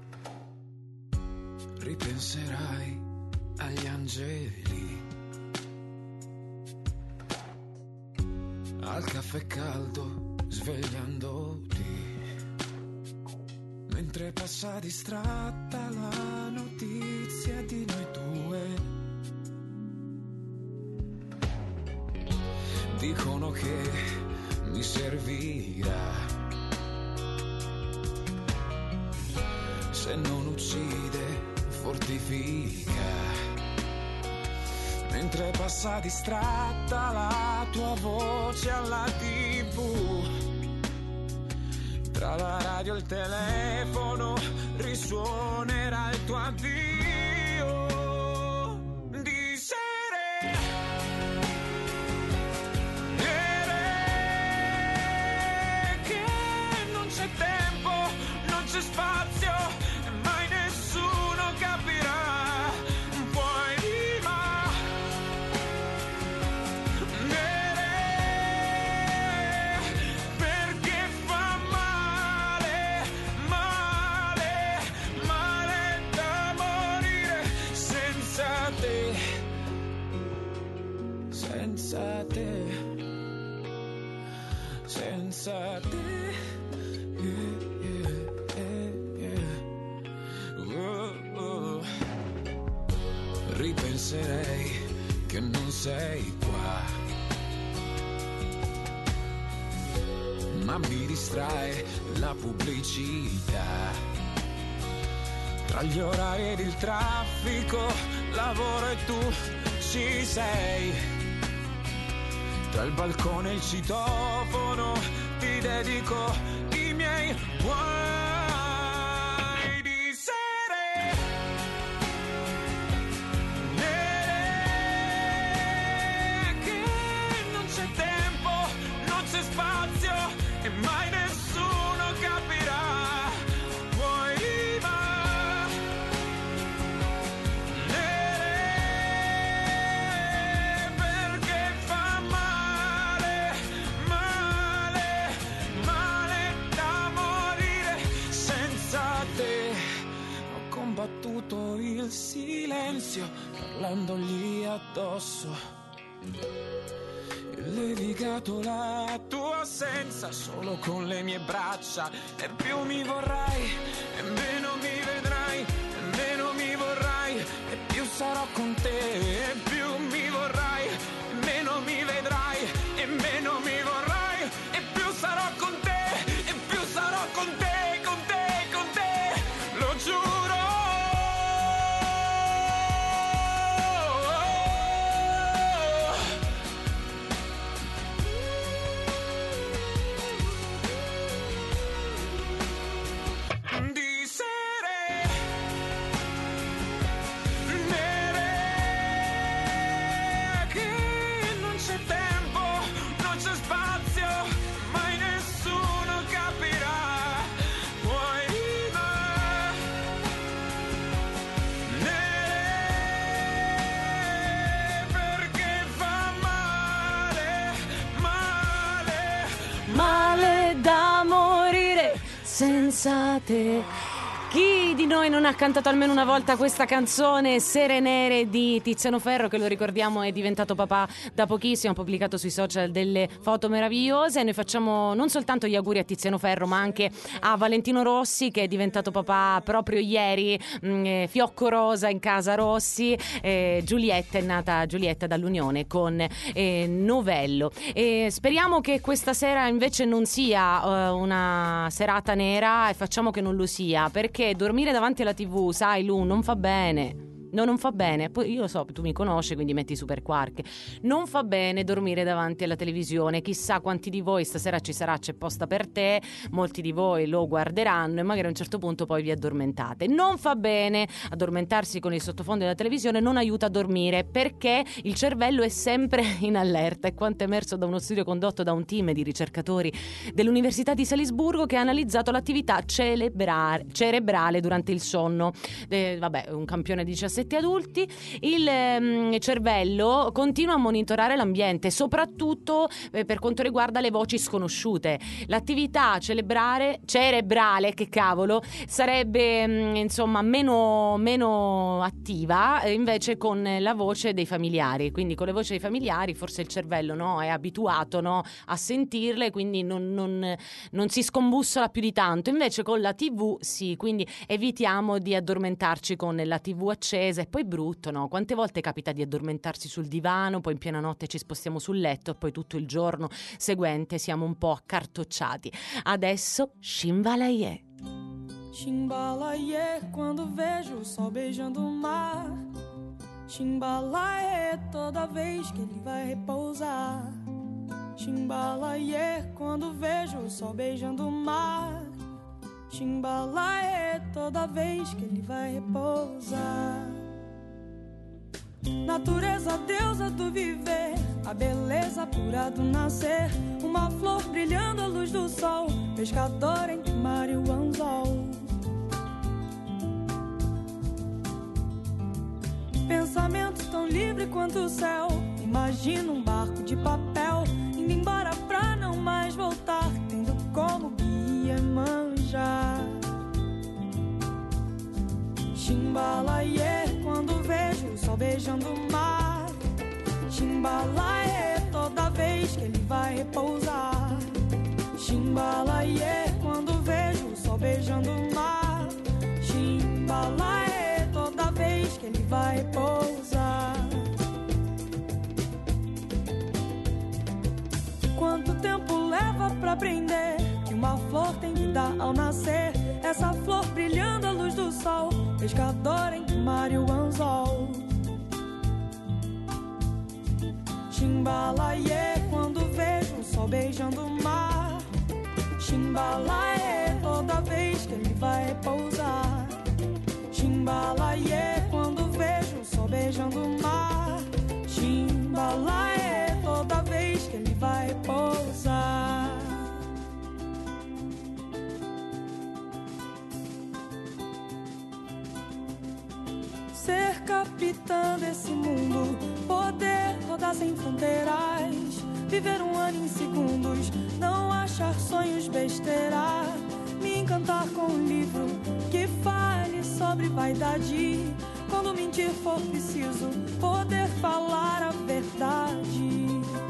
Ripenserai agli angeli, al caffè caldo svegliandoti, mentre passa distratta la notizia di noi due. Dicono che mi servirà, se non uccide fortifica, mentre passa distratta la tua voce alla tivù, tra la radio e il telefono risuonerà il tuo addio di sere. C'è spazio e mai nessuno capirà, poi rima nere, perché fa male, male, male da morire senza te, senza te, senza te. Yeah. Ripenserei che non sei qua, ma mi distrae la pubblicità, tra gli orari ed il traffico, lavoro e tu ci sei, tra il balcone e il citofono ti dedico i miei guai. E mai nessuno capirà, poi rima nere, perché fa male, male, male da morire senza te. Ho combattuto il silenzio parlandogli addosso, levigato la tua assenza solo con le mie braccia, e più mi vorrai e meno mi vedrai, e meno mi vorrai e più sarò con te, e più mi vorrai e meno mi vedrai, e meno mi vorrai e più sarò con te, e più sarò con te, con te, con te, lo giuro. Nere, senza te. Chi di noi non ha cantato almeno una volta questa canzone, Sere Nere di Tiziano Ferro, che lo ricordiamo è diventato papà da pochissimo, ha pubblicato sui social delle foto meravigliose. Noi facciamo non soltanto gli auguri a Tiziano Ferro, ma anche a Valentino Rossi, che è diventato papà proprio ieri, mh, eh, fiocco rosa in casa Rossi. eh, Giulietta è nata Giulietta dall'unione con eh, Novello. E speriamo che questa sera invece non sia uh, una serata nera, e facciamo che non lo sia, perché dormire davanti alla tivù, sai Lu, non fa bene. No, non fa bene. Poi io lo so, tu mi conosci, quindi metti super quark. Non fa bene dormire davanti alla televisione. Chissà quanti di voi stasera ci sarà C'è posta per te. Molti di voi lo guarderanno e magari a un certo punto poi vi addormentate. Non fa bene addormentarsi con il sottofondo della televisione, non aiuta a dormire, perché il cervello è sempre in allerta. È quanto emerso da uno studio condotto da un team di ricercatori dell'Università di Salisburgo, che ha analizzato l'attività cerebrale, cerebrale durante il sonno. Eh, vabbè, un campione di diciassette adulti. Il ehm, cervello continua a monitorare l'ambiente, soprattutto eh, per quanto riguarda le voci sconosciute. L'attività cerebrale, cerebrale che cavolo, sarebbe mh, insomma meno, meno attiva eh, invece con la voce dei familiari. Quindi con le voci dei familiari forse il cervello, no, è abituato, no, a sentirle, quindi non, non, non si scombussola più di tanto. Invece con la tivù sì, quindi evitiamo di addormentarci con la tivù accesa. È poi brutto, no? Quante volte capita di addormentarsi sul divano, poi in piena notte ci spostiamo sul letto e poi tutto il giorno seguente siamo un po' accartocciati. Adesso Shimbalaye. Shimbalaye, quando vejo o sol beijando o mar. Shimbalaye, toda vez que ele vai repousar. Shimbalaye, quando vejo o sol beijando o mar. Shimbalaye, toda vez que ele vai repousar. Natureza, deusa do viver, a beleza pura do nascer. Uma flor brilhando à luz do sol, pescador entre o mar e o anzol. Pensamento tão livre quanto o céu. Imagina um barco de papel indo embora pra não mais voltar, tendo como guia manjar. Shimbalaye, quando vejo o sol beijando o mar. Shimbalaye, toda vez que ele vai repousar. Shimbalaye, quando vejo o sol beijando o mar. Shimbalaye, toda vez que ele vai repousar. Quanto tempo leva pra aprender que uma flor tem que dar ao nascer? Essa flor brilhando à luz do sol, pescador entre o mar e o anzol. Shimbalaye, quando vejo o sol beijando o mar. Shimbalaye, toda vez que ele vai repousar. Shimbalaye, quando vejo o sol beijando o mar. Shimbalaye, toda vez que ele vai repousar. Ser capitã desse mundo, poder rodar sem fronteiras, viver um ano em segundos, não achar sonhos besteira, me encantar com um livro que fale sobre vaidade, quando mentir for preciso, poder falar a verdade.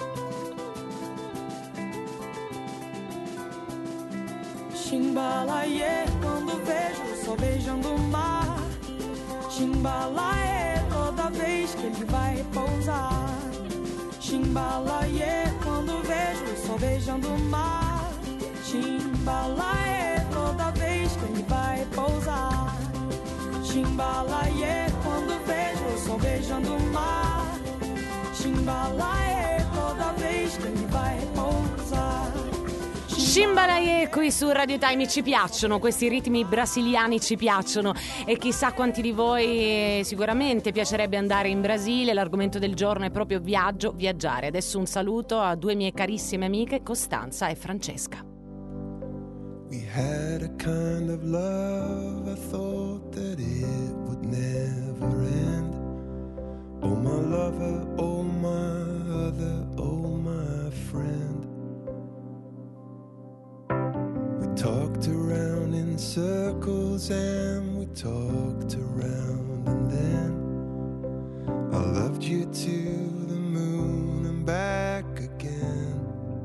Shimbalaye, quando vejo o sol beijando o mar. Shimbalaye, toda vez que ele vai repousar. Shimbalaye, quando vejo o sol beijando o mar. Shimbalaye, toda vez que ele vai repousar. Shimbalaye, quando vejo o sol beijando o mar. Shimbalaye, toda vez que ele vai repousar. Shimbalaye qui su Radio Time. Ci piacciono questi ritmi brasiliani, ci piacciono, e chissà quanti di voi sicuramente piacerebbe andare in Brasile. L'argomento del giorno è proprio viaggio, viaggiare. Adesso un saluto a due mie carissime amiche, Costanza e Francesca. We had a kind of love, I thought that it would never end. Oh my lover, oh my other, oh my friend. talked around in circles and we talked around, and then I loved you to the moon and back again.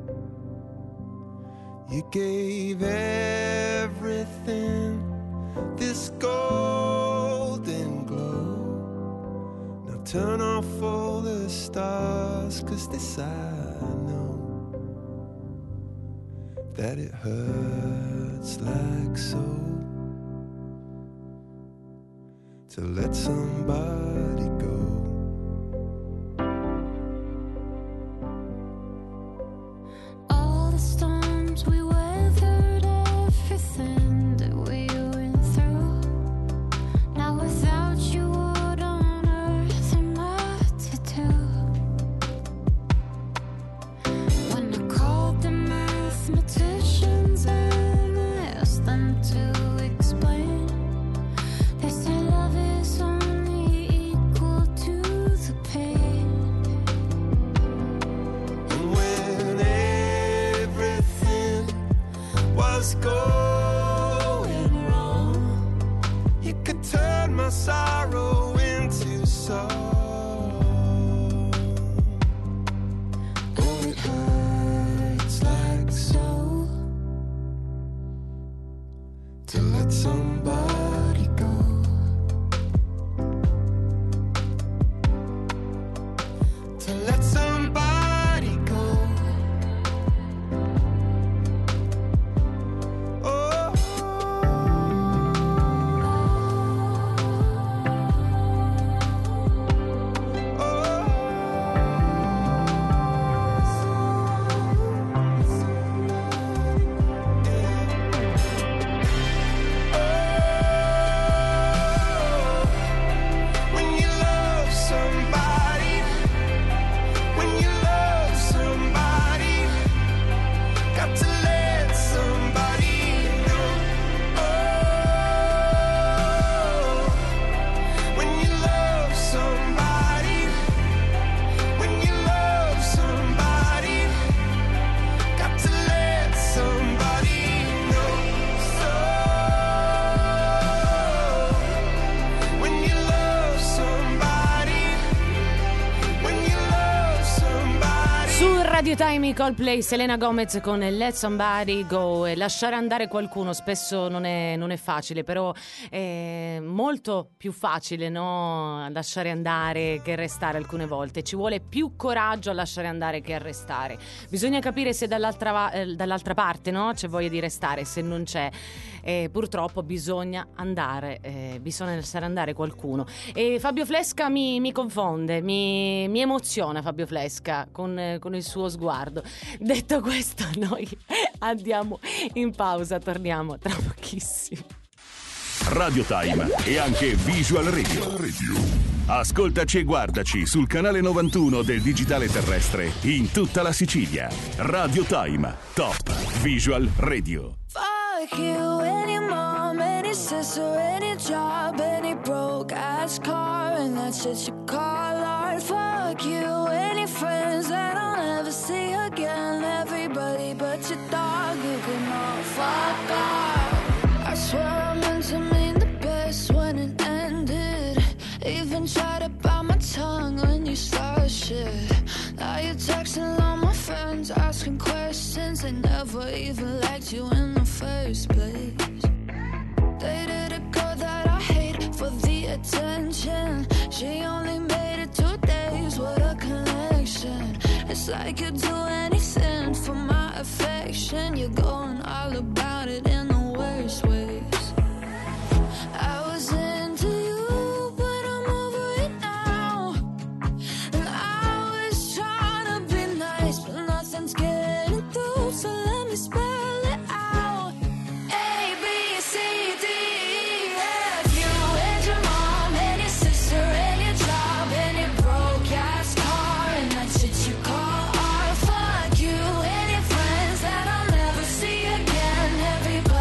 You gave everything this golden glow. Now turn off all the stars, 'cause this I know, that it hurts like so to let somebody go. All the storms we weathered, everything that we went through. Now without you, what on earth am I to do? When I called the mathematicians and I asked them to explain, they say love is only equal to the pain. And when everything was going wrong, you could turn my sorrow into song. Oh, it hurts like so to let somebody go. To let somebody go. Oh, when you love somebody, when you love somebody, got to let somebody know. Oh, when you love somebody, when you love somebody, got to let somebody know. So, when you love somebody, when you love somebody. Su Radio Time i Coldplay, Selena Gomez con Let Somebody Go. E lasciare andare qualcuno spesso non è, non è facile, però è molto più facile, no? Lasciare andare che restare alcune volte. Ci vuole più coraggio a lasciare andare che a restare. Bisogna capire se dall'altra, va- eh, dall'altra parte, no? C'è voglia di restare, se non c'è. Eh, purtroppo bisogna andare, eh, bisogna lasciare andare qualcuno. E Fabio Flesca mi, mi confonde, mi, mi emoziona Fabio Flesca con, eh, con il suo sguardo. Detto questo, noi andiamo in pausa, torniamo tra pochissimo. Radio Time e anche Visual Radio. Ascoltaci e guardaci sul canale novantuno del digitale terrestre in tutta la Sicilia. Radio Time, top Visual Radio. Fuck you, any mom, any sister, any job, any broke ass car, and that's shit you call art. Fuck you, any friends that I'll never see again. Everybody but your dog, you can all fuck off. I swear I meant to mean the best when it ended. Even tried to bite my tongue when you started shit. Now you're texting all my friends, asking questions. They never even liked you in the first place. Dated a girl that I hate for the attention. She only made it two days, what a connection. It's like you'd do anything for my affection. You're going all about it in the worst ways. I was into you, but I'm over it now. And I was trying to be nice, but nothing's getting through, so let me spell it out. A, B, C, D, E, F. You and your mom, and your sister, and your job, and your broke ass car, and that shit you call art. Fuck you and your friends that I'll never see again. Everybody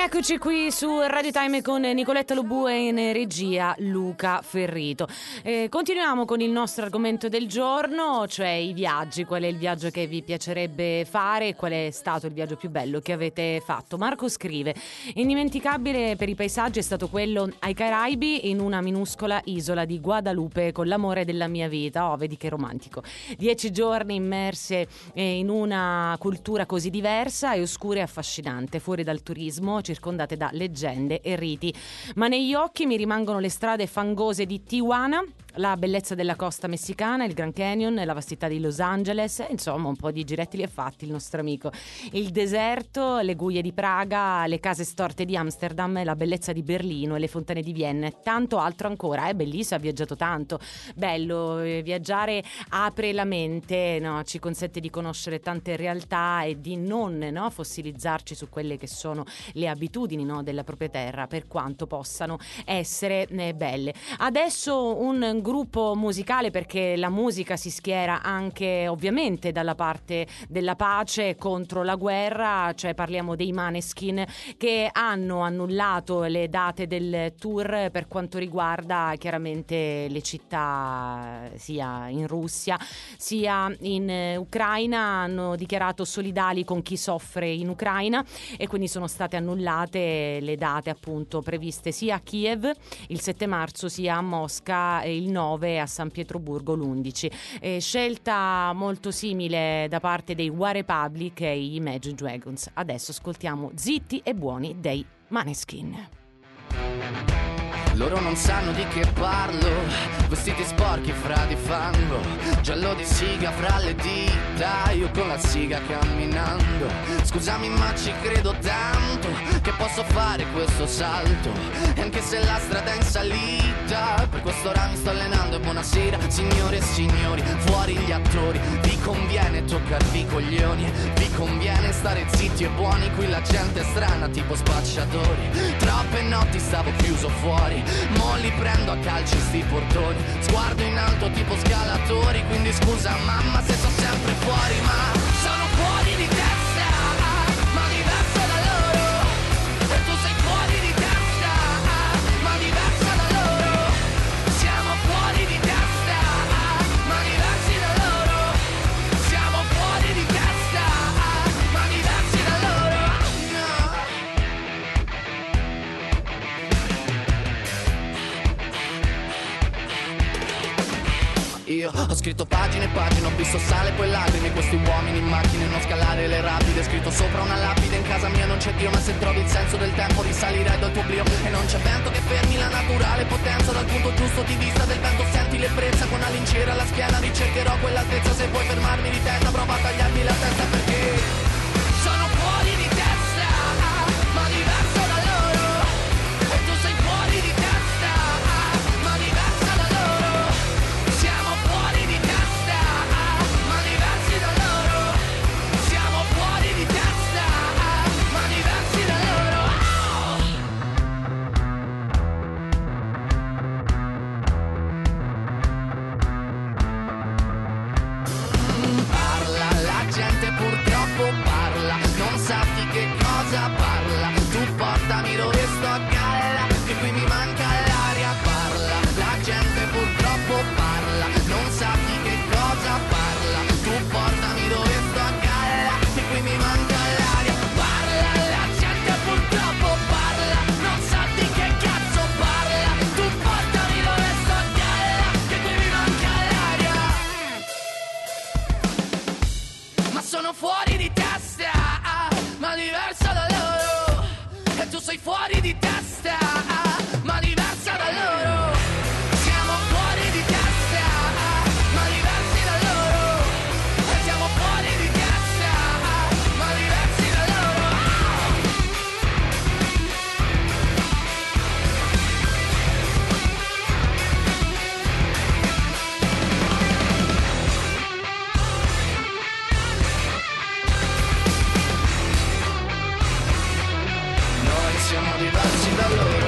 Eccoci qui su Radio Time con Nicoletta Lobue e in regia Luca Ferrito. Eh, continuiamo con il nostro argomento del giorno, cioè i viaggi. Qual è il viaggio che vi piacerebbe fare e qual è stato il viaggio più bello che avete fatto? Marco scrive: indimenticabile per i paesaggi è stato quello ai Caraibi, in una minuscola isola di Guadalupe, con l'amore della mia vita. Oh, vedi che romantico. Dieci giorni immerse in una cultura così diversa e oscura e affascinante, fuori dal turismo, circondate da leggende e riti, ma negli occhi mi rimangono le strade fangose di Tijuana, la bellezza della costa messicana, il Grand Canyon, la vastità di Los Angeles, insomma un po' di giretti li ha fatti il nostro amico. Il deserto, le guglie di Praga, le case storte di Amsterdam, la bellezza di Berlino e le fontane di Vienna e tanto altro ancora. È bellissimo, ha viaggiato tanto. Bello, eh, viaggiare apre la mente, no? Ci consente di conoscere tante realtà e di non, no, fossilizzarci su quelle che sono le abitudini, no, della propria terra, per quanto possano essere eh, belle. Adesso un gruppo musicale, perché la musica si schiera anche ovviamente dalla parte della pace contro la guerra, cioè parliamo dei Maneskin, che hanno annullato le date del tour per quanto riguarda chiaramente le città sia in Russia sia in Ucraina. Hanno dichiarato solidali con chi soffre in Ucraina e quindi sono state annullate le date appunto previste sia a Kiev il sette marzo sia a Mosca il nove, a San Pietroburgo l'undici. Eh, scelta molto simile da parte dei One Republic e gli Imagine Dragons. Adesso ascoltiamo Zitti e Buoni dei Maneskin. Loro non sanno di che parlo, vestiti sporchi fra di fango, giallo di siga fra le dita, io con la siga camminando. Scusami ma ci credo tanto, che posso fare questo salto, e anche se la strada è in salita, per questo ora mi sto allenando. E buonasera signore e signori, fuori gli attori, vi conviene toccarvi i coglioni, vi conviene stare zitti e buoni, qui la gente è strana tipo spacciatori. Troppe notti stavo chiuso fuori, mo li prendo a calci sti portoni, sguardo in alto tipo scalatori, quindi scusa mamma se sto sempre fuori, ma sono fuori di testa, ma diverso da loro, e tu sei fuori di testa, ma diversa da loro, siamo fuori di testa, ma diversi da loro, siamo fuori di testa, ma diversi da loro, no. Io ho scritto pagine e pagine, ho visto sale poi lacrime, questi uomini in macchine, non scalare le rapide, scritto sopra una lapide, in casa mia non c'è Dio, ma se trovi il senso del tempo risalirai dal tuo oblio, e non c'è vento che fermi la naturale potenza, dal punto giusto di vista del vento senti l'ebbrezza, con una lincera alla schiena ricercherò quell'altezza, se vuoi fermarmi di testa prova a tagliarmi la testa, perché sono fuori di testa, ma diverso da loro, e tu sei fuori di testa, ma diversa da loro, siamo fuori di testa, ma diversi da loro, siamo fuori di testa, ma diversi da loro. Parla, la gente purtroppo parla, non sa di che cosa parla, tu portami dove sto a galla, che qui mi manca l'aria, parla, la gente purtroppo parla, non sa di che cosa parla, tu portami dove sto a galla, che qui mi manca l'aria, parla, la gente purtroppo parla, non sa di che cazzo parla, tu portami dove sto a galla, che qui mi manca l'aria, ma sono fuori di testa, ma diversa da loro, e tu sei fuori di testa, ma diversa da loro, siamo fuori di testa, ma diversi da loro, e siamo fuori di testa, ma diversi da loro. Noi siamo diversi da loro.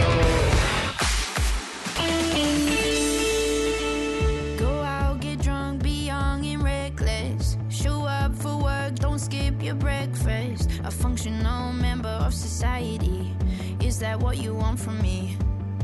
Go out, get drunk, be young and reckless. Show up for work, don't skip your breakfast. A functional member of society. Is that what you want from me?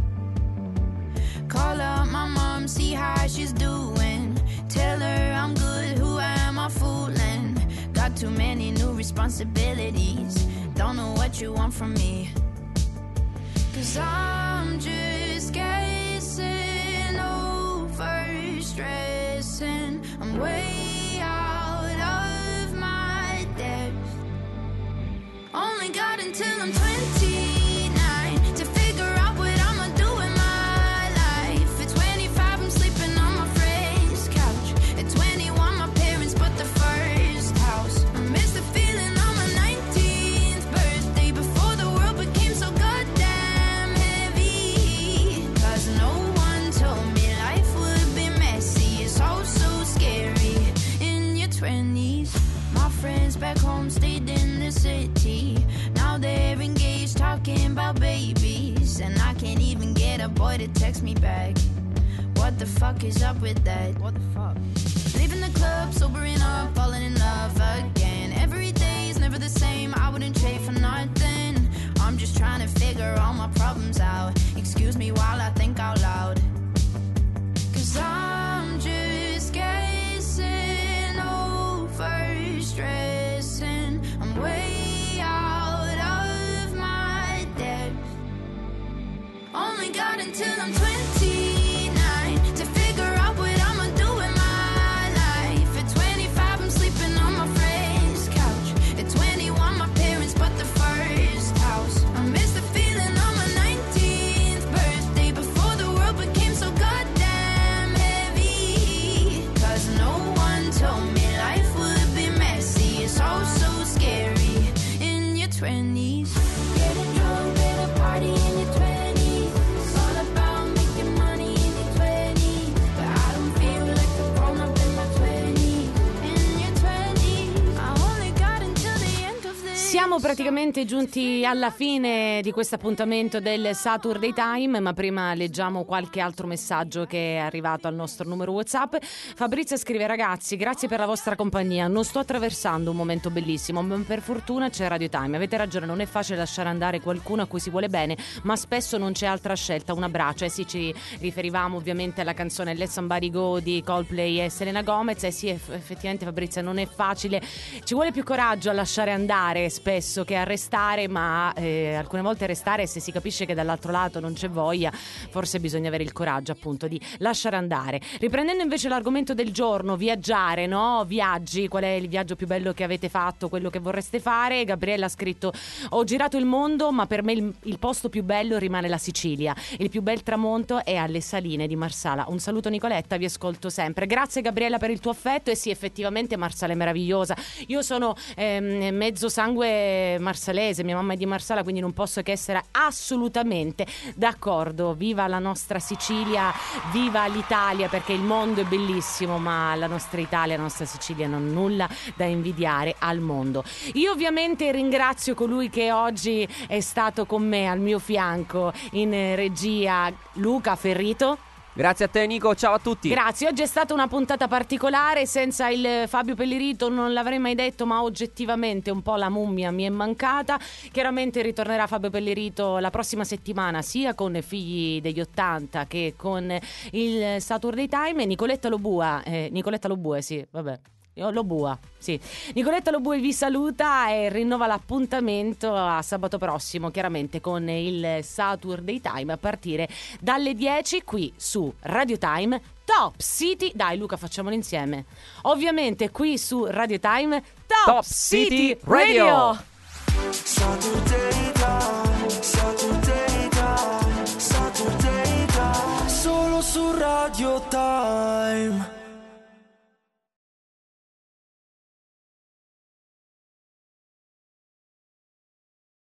Call up my mom, see how she's doing. Tell her I'm good, who am I fooling? Got too many new responsibilities. Don't know what you want from me. Cause I'm just guessing over stressing. I'm way out of my depth. Only got until I'm twenty-nine to figure out what I'ma do with my life. At twenty-five I'm sleeping on my friend's couch. At twenty-one my parents bought the first house. I miss the feeling on my nineteenth birthday, before the world became so goddamn heavy. Cause no one told me life would be messy. It's all so scary in your twenties. My friends back home stayed in the city. Now they're engaged, talking about babies. And I can't even get a boy to text me back. What the fuck is up with that? What the fuck? Leaving the club, sobering up, falling in love again. Every day is never the same, I wouldn't trade for nothing. I'm just trying to figure all my problems out. Excuse me while I think out loud. Cause I'm just guessing over stressing. I'm way out of my depth. Only got until I'm twenty-nine to figure out what I'ma do with my life. At twenty-five I'm sleeping on my friend's couch. At twenty-one my parents bought the first house. I miss the feeling on my nineteenth birthday, before the world became so goddamn heavy. Cause no one told me life would be messy. It's all so scary in your twenties. Getting drunk at a party in your twenties. It's all about making money in your twenties. But I don't feel like a grown up in my twenties. In your twenties, I only got until the end of this. Siamo praticamente giunti alla fine di questo appuntamento del Saturday Time, ma prima leggiamo qualche altro messaggio che è arrivato al nostro numero WhatsApp. Fabrizio scrive: ragazzi, grazie per la vostra compagnia, non sto attraversando un momento bellissimo, ma per fortuna c'è Radio Time. Avete ragione, non è facile lasciare andare qualcuno a cui si vuole bene, ma spesso non c'è altra scelta. Un abbraccio. Eh sì, ci riferivamo ovviamente alla canzone Let Somebody Go di Coldplay e Selena Gomez. Eh sì, eff- effettivamente Fabrizio, non è facile, ci vuole più coraggio a lasciare andare spesso che a restare, ma eh, alcune volte restare, se si capisce che dall'altro lato non c'è voglia, forse bisogna avere il coraggio appunto di lasciare andare. Riprendendo invece l'argomento del giorno, viaggiare, no? Viaggi, qual è il viaggio più bello che avete fatto, quello che vorreste fare? Gabriella ha scritto: ho girato il mondo, ma per me il, il posto più bello rimane la Sicilia. Il più bel tramonto è alle Saline di Marsala. Un saluto Nicoletta, vi ascolto sempre. Grazie Gabriella per il tuo affetto. E sì, effettivamente Marsala è meravigliosa. Io sono ehm, mezzo sangue marsalese, mia mamma è di Marsala, quindi non posso che essere assolutamente d'accordo. Viva la nostra Sicilia, viva l'Italia, perché il mondo è bellissimo, ma la nostra Italia, la nostra Sicilia non ha nulla da invidiare al mondo. Io ovviamente ringrazio colui che oggi è stato con me al mio fianco in regia, Luca Ferrito. Grazie a te Nico, ciao a tutti. Grazie, oggi è stata una puntata particolare, senza il Fabio Pellerito non l'avrei mai detto, ma oggettivamente un po' la mummia mi è mancata. Chiaramente ritornerà Fabio Pellerito la prossima settimana, sia con Figli degli ottanta che con il Saturday Time. E Nicoletta Lobue, eh, Nicoletta Lobue, sì, vabbè. Io Lobua, sì. Nicoletta Lobue vi saluta e rinnova l'appuntamento a sabato prossimo, chiaramente con il Saturday Time a partire dalle dieci qui su Radio Time Top City. Dai Luca, facciamolo insieme. Ovviamente qui su Radio Time Top, Top City, City Radio. Radio. Saturday Time, Saturday Time, Saturday Time, solo su Radio Time.